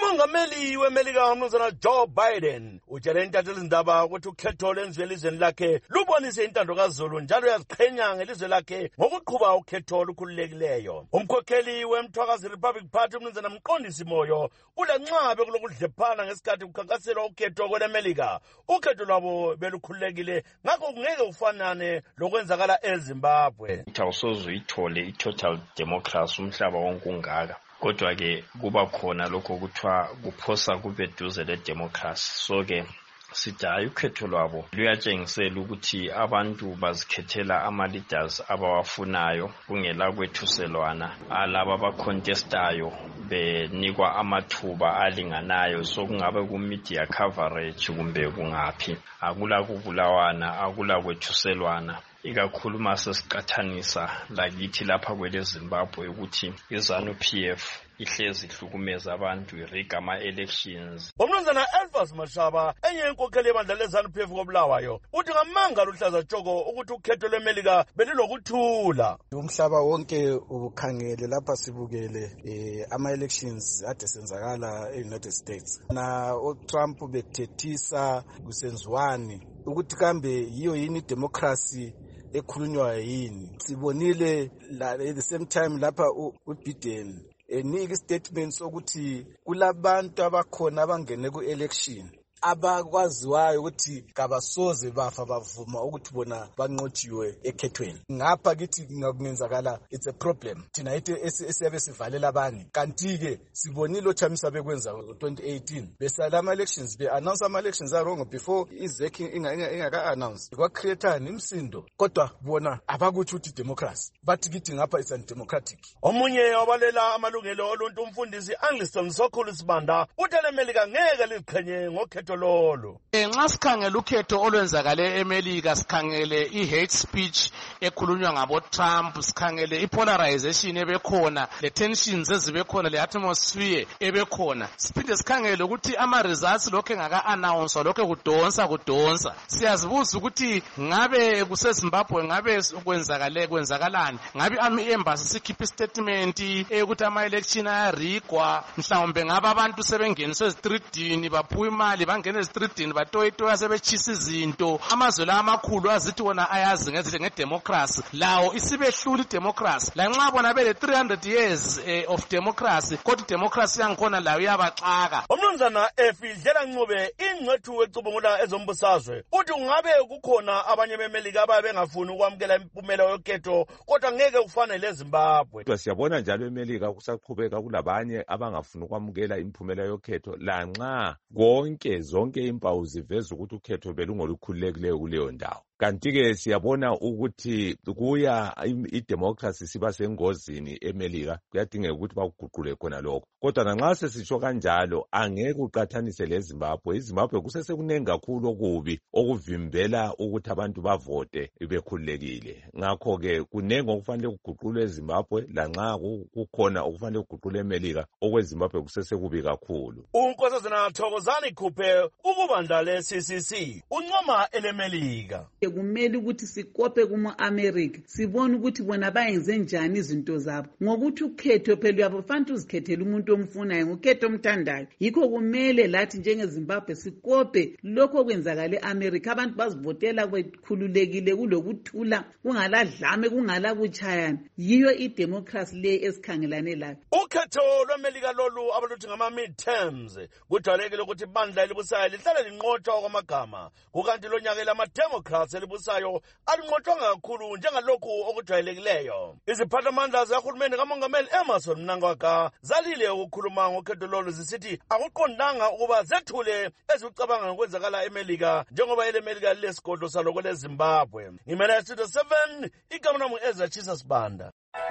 Umongameli weMelika umnumzana Joe Biden utshele intathelizindaba ukuthi ukhetho lwenziwe elizweni lakhe lubonise intando kaZulu njalo uyaziqhenya ngelizwe lakhe ngokuqhuba ukhetho olukhululekileyo. Umkhokheli weMthwakazi Republic Party umnumzana Mqondisi Moyo ulenxabe kulokudlephana ngesikhathi kukhankaselwa ukhetho kweleMelika. Ukhetho lwabo belukhululekile ngakho kungeke ufanane lokwenzakala eZimbabwe. Awusoze uyithole i-total democracy umhlaba wonke ungaka. Kodwa ke kuba khona lokho kuthiwa kuphosa kube duze le democracy. So ke sithi hayi ukhetho lwabo luyatshengisela ukuthi abantu bazikhethela ama leaders abawafunayo kungela kwethuselwana, alaba abacontestayo benikwa amathuba alinganayo, so kungabe ku media coverage kumbe kungaphi, akula kubulawana, akula kwethuselwana. Ikakhulu masesiqathanisa lakithi lapha kwele Zimbabwe ukuthi iZANU P F ihlezi ihlukumeza abantu irega ama elections. Umnumzana Elfas Mashaba enye inkokheli yebandla leZANU P F koBulawayo uthi ngamanga luhlaza tshoko ukuthi ukhetho lweMelika belilokuthula. Umhlaba wonke ubukhangele lapha sibukele eh, ama elections ade senzakala eUnited States. Na uTrump bethethisa kusenziwani ukuthi kambe yiyo yini democracy ekhulunywa yini. Sibonile la at the same time lapha uBiden enika statement sokuthi kulabantu abakhona abangene ku election abakwaziwayo ukuthi kabasoze bafa bavuma ukuthi bona banqotshiwe ekhethweni. Ngapha kithi ngakungenzakala it's a problem. Thina ithi esiyabe sivalela abanye. Kanti ke sibonile othamisa bekwenza twenty eighteen. Besala ama elections be announce ama elections are wrong before izeki ingaka announce. Kwa creator nimsindo. Kodwa bona abakuthi uthi democracy. Bathi kithi ngapha it's undemocratic. Omunye wabalela amalungelo oluntu umfundisi Angliston Sokhulu Sibanda uthele Melika ngeke liqhenye ngokhetho lolo. Nxa sikhangela ukhetho olwenzakale eMelika, sikhangele i-hate speech ekhulunywa ngabo Trump, sikhangele i-polarization ebekhona, le tensions ezibekhona, le atmosphere ebekhona. Siphinde sikhangele ukuthi ama-results lokho engaka-announce lokho kudonsa kudonsa. Siyazibuza ukuthi ngabe kuseZimbabwe ngabe kwenzakale kwenzakalani, ngabe ama-embassy sikhipha istatement ukuthi ama-election ayarigwa, mhlawumbe ngabe abantu sebengeniswe ezitridini baphuwa imali bangena ezitridini batoyitoya sebetshisa izinto. Amazwe la amakhulu azithi wona ayazi ngezinto ngedemocracy, lawo isibehlula idemocracy. La nxa bona bele three hundred years eh, of democracy, kodwa idemocracy yangikhona layo iyabaxaka. Umnumzana Efidlela Ncube ingcwethu ecubungula ezombusazwe uthi ungabe kukhona abanye beMelika ababe bengafuni ukwamukela impumela yokhetho kodwa ngeke ufane leZimbabwe. Siyabona njalo eMelika kusaqhubeka kulabanye abangafuni ukwamukela impumela yokhetho lanxa konke zonke impawu ziveza ukuthi ukhetho belungolukhululekileyo kuleyo ndawo. Kanti ke siyabona ukuthi kuya idemocracy siba sengozini eMelika, kuyadingeka ukuthi bakuguqule khona lokho. Kodwa nanxa sesisho kanjalo angeke uqathanise leZimbabwe. iZimbabwe kusesekunengi kakhulu okubi okuvimbela ukuthi abantu bavote bekhululekile. Ngakho ke kunengi okufanele kuguqulwe eZimbabwe lanxa kukhona okufanele kuguqulwe eMelika, okweZimbabwe kusesekubi kakhulu. Unkosazana Thokozani Khuphe ukubandla le-C C C uncoma eleMelika. Kumele ukuthi sikope kuma-America sibone ukuthi bona bayenze njani izinto zabo, ngokuthi ukhetho phela uyafanele uzikhethele umuntu omfunayo ngokhetho omthandayo. Yikho kumele lathi njengeZimbabwe sikope lokho okwenzakala e-America, abantu bazivotela kwekhululekile kulokuthula kungaladlame kungala kuchayana. Yiyo idemocracy le esikhangelane layo. Ukhetho lweMelika lolu abaluthi ngama midterms kujwayelekile ukuthi ibandla elibusayo lihlale linqotshwa kwamagama, kukanti lonyaka lama-democrats elibusayo alinqotshwanga kakhulu njengalokhu okujwayelekileyo. Iziphathamandla zikahulumeni kaMongameli Emmerson Mnangagwa zalile ukukhuluma ngokhetho lolu zisithi akuqondanga ukuba zethule ezikucabanga ngokwenzakala eMelika njengoba eleMelika lilesigodlo saloko leZimbabwe. Ngimela Studio seven igama lami Ezra Chisa Sibanda.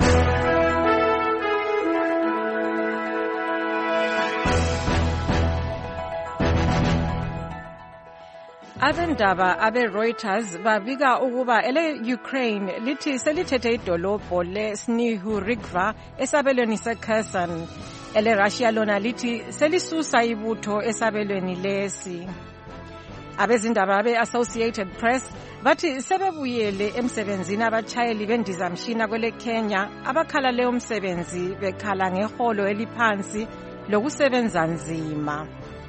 Abendaba abe-Reuters babika ukuba ele-Ukraine lithi selithethe idolobho le-Snihurivka esabelweni se-Kherson. Ele-Russia lona lithi selisusa ibutho esabelweni lesi. Abezindaba abe-Associated Press bathi sebebuyele emsebenzini abatshayeli bendizamshina kwele Kenya abakhala leyo msebenzi bekhala ngeholo eliphansi lokusebenza nzima.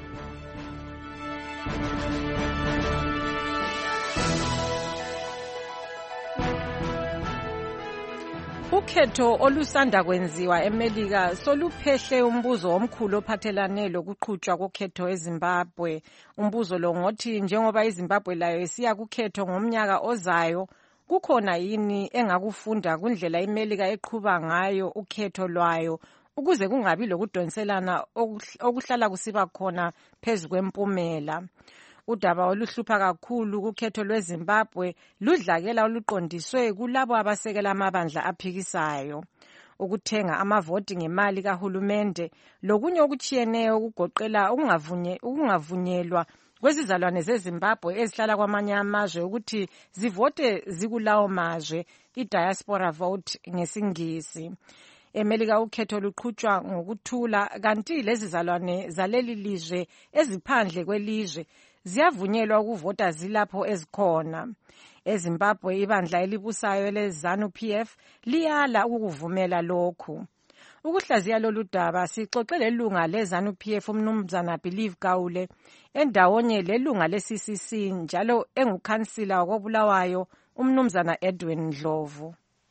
Ukhetho olusanda kwenziwa eMelika soluphehle umbuzo omkhulu ophathelane lokuqhutshwa kokhetho eZimbabwe. Umbuzo lo ngothi njengoba iZimbabwe layo isiya kukhetho ngomnyaka ozayo, kukhona yini engakufunda kundlela iMelika eqhuba ngayo ukhetho lwayo ukuze kungabi lokudonselana okuhlala kusiba khona phezu kwempumela. Udaba oluhlupha kakhulu kukhetho lweZimbabwe ludlakela oluqondiswe kulabo abasekela amabandla aphikisayo. Ukuthenga amavoti ngemali kahulumende lokunye okuchiyeneyo ukugoqela ukungavunyelwa kwezizalwane zeZimbabwe ezihlala kwamanye amazwe ukuthi zivote zikulawo mazwe, i-diaspora vote ngesingisi. eMelika ukhetho luqhutshwa ngokuthula, kanti lezizalwane zaleli lizwe eziphandle kwelizwe ziyavunyelwa ukuvota zilapho ezikhona. eZimbabwe ibandla elibusayo leZANU P F liyala ukuvumela lokhu. Ukuhlaziya lolu daba sixoxe lelunga leZANU P F umnumzana Believe Gaule endawonye lelunga le-C C C njalo engukhansila wakobulawayo umnumzana Edwin Ndlovu.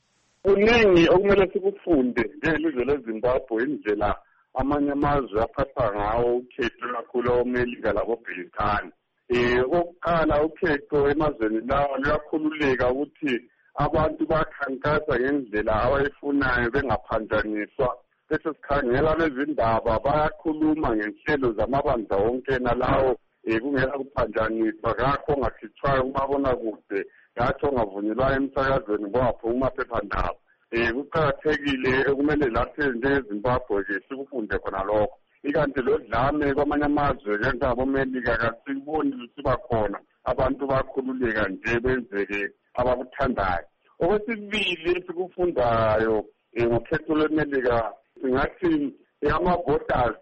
Kuningi okumele sikufunde ngelizwe leZimbabwe indlela amanye amazwe aphatha ngawo ukhetho kakhulu oMelika laboBrithani. Eh okokuqala ukhetho emazweni lawo luyakhululeka ukuthi abantu bakhankasa ngendlela abayifunayo bengaphanjaniswa. Bese sikhangela lezindaba bayakhuluma ngenhlelo zamabandla wonke nalawo kungela kuphanjaniswa ngakho ongakhithwayo kumabona kude ngakho ongavunyelwayo emsakazweni ngowaphuma amaphephandaba. Eh kuqakathekile okumele laphe njengeZimbabwe-ke sikufunde khona lokho. Ikanti lo dlame kwamanye amazwe njengaboMelika kasiboni siba khona, abantu bakhululeka nje benzeke abakuthandayo. Okwesibili esikufundayo ngokhetho lweMelika singathi ama-voters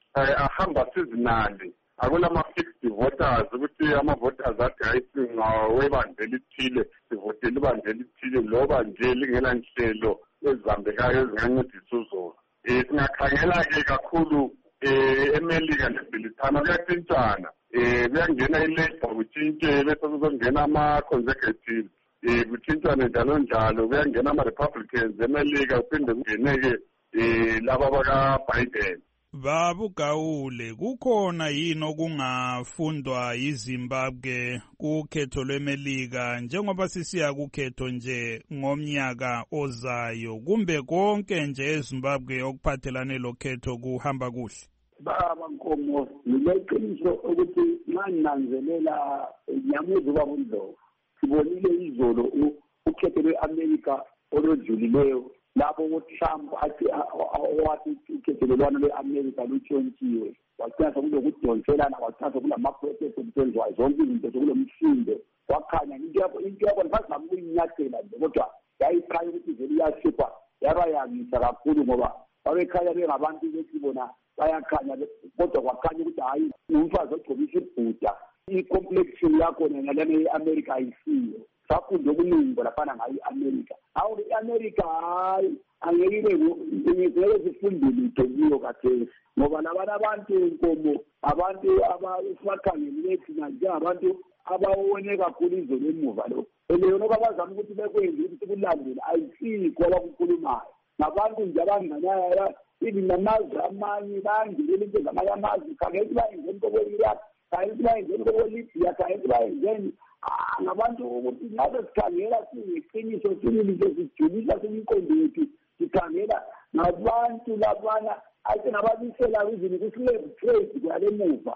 ahamba seasonally, akulama-fixed voters ukuthi ama-voters athi ayisingawebandla elithile sivotele ibandla elithile loba nje lingela nhlelo ezibambekayo ezingancedisa uzulu. Um singakhangela-ke kakhulu eMelika neBrithani kuyatshintshana. Um kuyangena i-Labour kutshintshe bese kuzongena ama-Conservatives, um kutshintshane njalo njalo kuyangena ama-Republicans eMelika kuphinde kungeneke um laba baka-Biden. Babu Gaule, kukhona yini okungafundwa yiZimbabwe kukhetho lweMelika njengoba sisiya kukhetho nje ngomnyaka ozayo, kumbe konke nje eZimbabwe okuphathelane lokhetho kuhamba kuhle? Baba Nkomo, ngileqiniso ukuthi nananzelela nyamuzo baba Ndlovu. Sibonile izolo ukhetho lweAmerica oludlulileyo lapho uTrump athi wathi ukhetho lwalo lweAmerica luntshontshiwe. Wachaza kulokudonselana, wachaza kulamaprotest okwenziwa zonke izinto zokulomsindo. Wakhanya into yakho into yakho ngazama ukuyinyathela nje kodwa yayikhanya ukuthi vele iyashipha yabayangisa kakhulu ngoba babekhanya bengabantu bethi bona bayakhanya kodwa kwakhanya ukuthi hayi umfazi ogqokisa ibhuda i-complexion yakho nalana e-America ayisiyo. Safunde okuningi laphana ngayo i-America. Hawu i-America hayi angeke ngeke sifundile into kiyo kathesi ngoba labana abantu Nkomo abantu abafakhangele thina njengabantu abawone kakhulu izolo emuva lo leyo noba bazama ukuthi bekwenze ukuthi kulandela ayisikho abakukhulumayo nabantu nje abanganayo ibi namazwe amanye bangile into zamanye amazwe khangeke bayenzeni kokweliraq khangeke bayenzeni kokwelibya khangeke bayenzeni ngabantu ukuthi ngabe sikhangela siyiqiniso sibili nje sijulisa simiqondo yethu sikhangela ngabantu labana athi nababisela izini kuslave trade kwalemuva.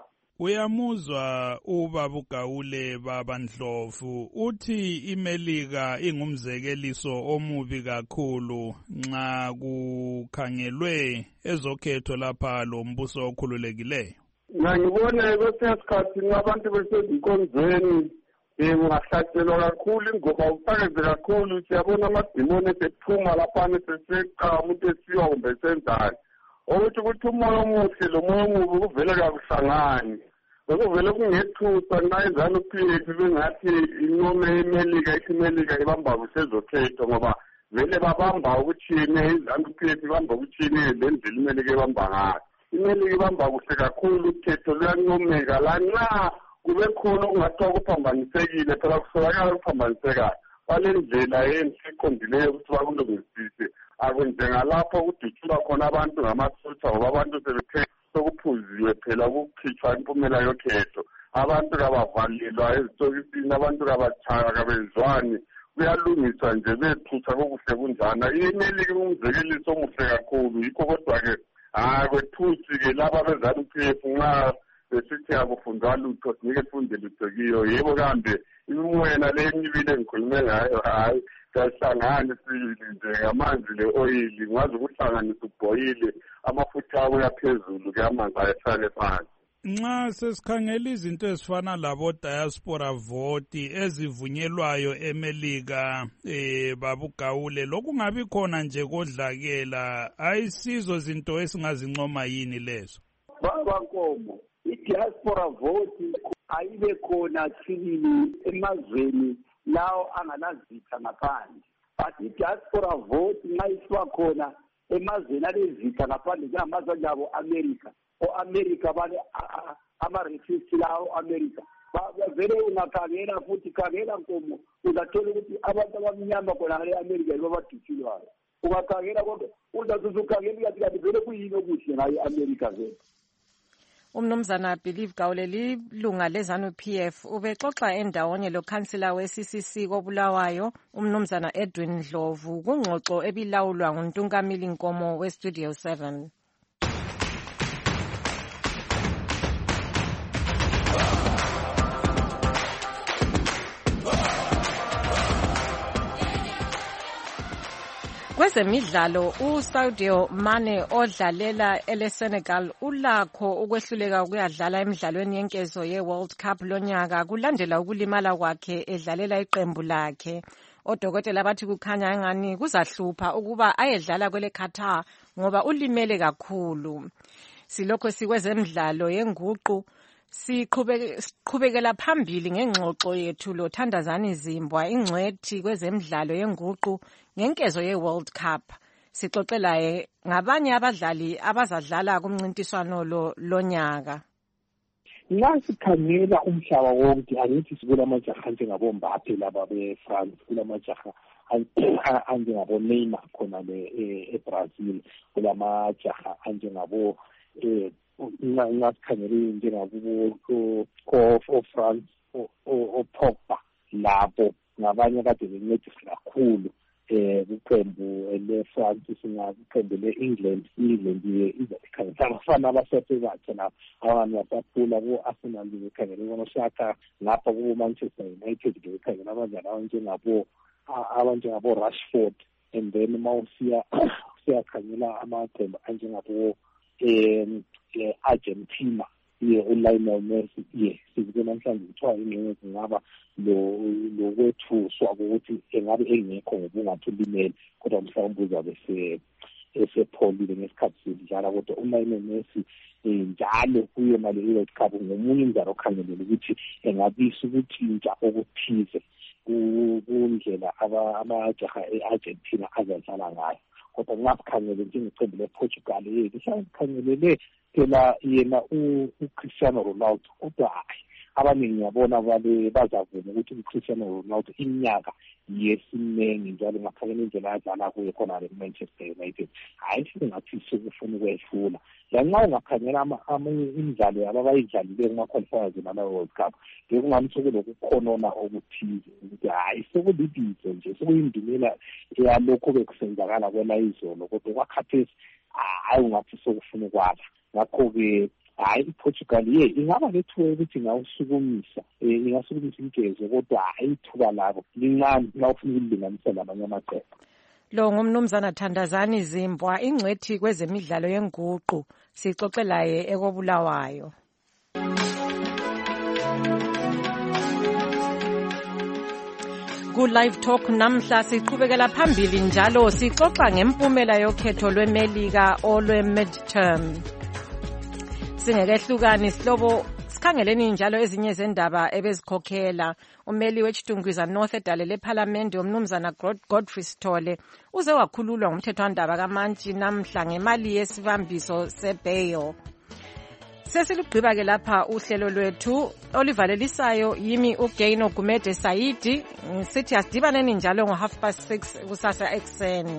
Uyamuzwa ubaba uGaule baba Ndlovu uthi iMelika ingumzekeliso omubi kakhulu nxa kukhangelwe ezokhetho lapha lo mbuso okhululekileyo. Ngibona kwesikhathi abantu besezinkonzweni ungahlatshelwa kakhulu ingoba uqakeze kakhulu siyabona amadimoni esephuma laphana seseqa umuntu esiwa kumbe senzani ukuthi ukuthi umoya omuhle lo moya omubi kuvele kakuhlangani bekuvele kungethusa nxa iZANU P F bengathi inqome eMelika ithi iMelika ibamba kusezokhetho ngoba vele babamba ukuthini iZANU P F ibamba ukuthini lendlela iMelika ibamba ngayo imelika ibamba kuhle kakhulu ukhetho luyancomeka lanxa kube khona okungathiwa kuphambanisekile phela kusolakala kuphambanisekayo bale ndlela yenhle eqondileyo ukuthi bakulungisise akwenjengalapho kudutshulwa khona abantu ngamasutha ngoba abantu sebethe sokuphuziwe phela ukukhitshwa impumela yokhetho abantu kabavalelwa ezitokisini abantu kabatshaya kabezwani kuyalungiswa nje bethutha kokuhle kunjana imelika umzekeliso omuhle kakhulu yikho kodwa-ke hayi kwethuthi-ke laba bezala u-P F nxa besithi akufundwa lutho sinike funde lutho kiyo yebo kambe imwena le enyibile engikhulume ngayo hayi kahlangani sibili nje ngamanzi le-oyili ngazi ukuhlanganisa ubhoyile amafutha abuya phezulu ke amanzi ayehlale phansi. Nxa sesikhangela izinto ezifana labo diaspora vote ezivunyelwayo eMelika eh babugawule lokungabi khona nje kodlakela ayisizo zinto esingazincoma yini lezo baba Nkomo i-diaspora vote ayibe khona sibili emazweni lawo anganazitha ngaphandle but i-diaspora vote nxa isiba khona emazweni alezitha ngaphandle njengamazwe anjengabo America o-America bale ama-refugee lawo America vele ungakhangela futhi khangela Nkomo uzathola ukuthi abantu abamnyama khona ngale America yibo abadutshulwayo ungakhangela kodwa uzathi usukhangela ukuthi kanti vele kuyini okuhle ngayo America vele. Umnumzana Believe Gawule lilunga lezanu P F ubexoxa endawonye lo councillor we-C C C koBulawayo umnumzana Edwin Dlovu kungxoxo ebilawulwa nguNtungamili Nkomo we-Studio seven. Kwezemidlalo uSaudio Mane odlalela eleSenegal ulakho ukwehluleka ukuyadlala emidlalweni yenkezo yeWorld Cup lonyaka kulandela ukulimala kwakhe edlalela iqembu lakhe. Odokotela bathi kukhanya engani kuzahlupha ukuba ayedlala kwele Qatar ngoba ulimele kakhulu. Silokho sikwezemidlalo yenguqu siqhubekela phambili ngengxoxo yethu lo Thandazani Zimbwa ingcwethi kwezemidlalo yenguqu ngenkezo yeWorld Cup. Sixoxelaye ngabanye abadlali abazadlala kumncintiswano lo lonyaka. Nxa sikhangela umhlaba wonke angithi sikulamajaha njengabombape laba beFrance kulamajaha anjengabo Neymar khona le eBrazil kulamajaha anjengabo eh ngasikhangele njengabo o-France o-Pogba labo ngabanye kade bencedisa kakhulu eh iqembu le-France singakuqembu le-England England izakhangela abafana abasesebatsha lapho abantu basaphula ku-Arsenal bekhangela uNosaka lapha ku-Manchester United bekhangela abadlali abanjengabo abanjengabo Rashford and then mawusiya siyakhangela amaqembu anjengabo um Argentina ye uLionel Messi ye sizike namhlanje kuthiwa ingxenye zingaba lo lokwethuswa ukuthi engabe engekho ngobungathi ulimele kodwa mhlawumbe uzabe se esepholile ngesikhathi sidlala kodwa uLionel Messi njalo kuyo mali iWorld Cup ngomunye umdlalo okhangelele ukuthi engabisa ukuthintsha okuthize kundlela amajaha e-Argentina azadlala ngayo. Kodwa ngakukhangele njengeqembu lePortugal yethu siyakhangelele phela yena uCristiano Ronaldo kodwa hayi abaningi ngiyabona bale bazavuma ukuthi uCristiano Ronaldo iminyaka yesinengi njalo ngakhangela indlela adlala kuyo khona le Manchester United hayi singathi sokufuna ukwehlula lanxa ungakhangela imidlalo yabo abayidlalile kuma-qualifiers nala World Cup bekungamthoko lokukhonona okuthize ukuthi hayi sekulibizo nje sekuyindumela yalokho bekusenzakala kwela izolo kodwa kwakhathesi hayi ungathi sokufuna ukwala ngakho-ke hayi iPortugal ye ingaba lethuba ukuthi ngawusukumisa ingasukumisa inkezo kodwa hayi ithuba labo lincane la ufuna ukulinganisa labanye amaqembu. Lo ngumnumzana Thandazani Zimbwa ingcwethi kwezemidlalo yenguqu sixoxelaye ekoBulawayo. Ku live talk namhla siqhubekela phambili njalo sixoxa ngempumela yokhetho lweMelika olwe midterm. Singekehlukani sihlobo Sikhangeleni njalo ezinye zendaba ebezikhokhela. Umeli wechitungwiza North edale lephalamende umnumzana Godfrey Sithole uze wakhululwa ngumthethwandaba kaMantshi namhla ngemali yesibambiso sebail. Sesilugqiba ke lapha uhlelo lwethu olivalelisayo yimi uGaino Gumede Saidi. Sithi asidibaneni njalo ngo half past six kusasa ekseni.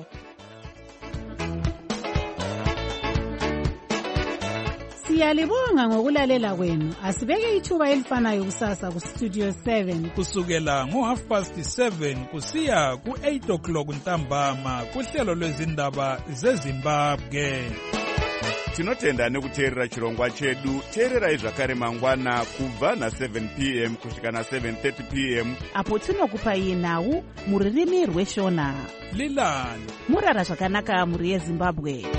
Siyalibonga ngokulalela kwenu. Asibeke ithuba elifanayo kusasa ku Studio seven kusukela ngo half past seven kusiya ku eight o'clock ntambama kuhlelo lwezindaba zeZimbabwe. Tinotenda nekuteerera chirongwa chedu. Teererai zvakare mangwana kubva na seven p m kusvika na seven thirty p m apo tinokupai nhau muririmi rweshona. Lilani murara zvakanaka muri yeZimbabwe.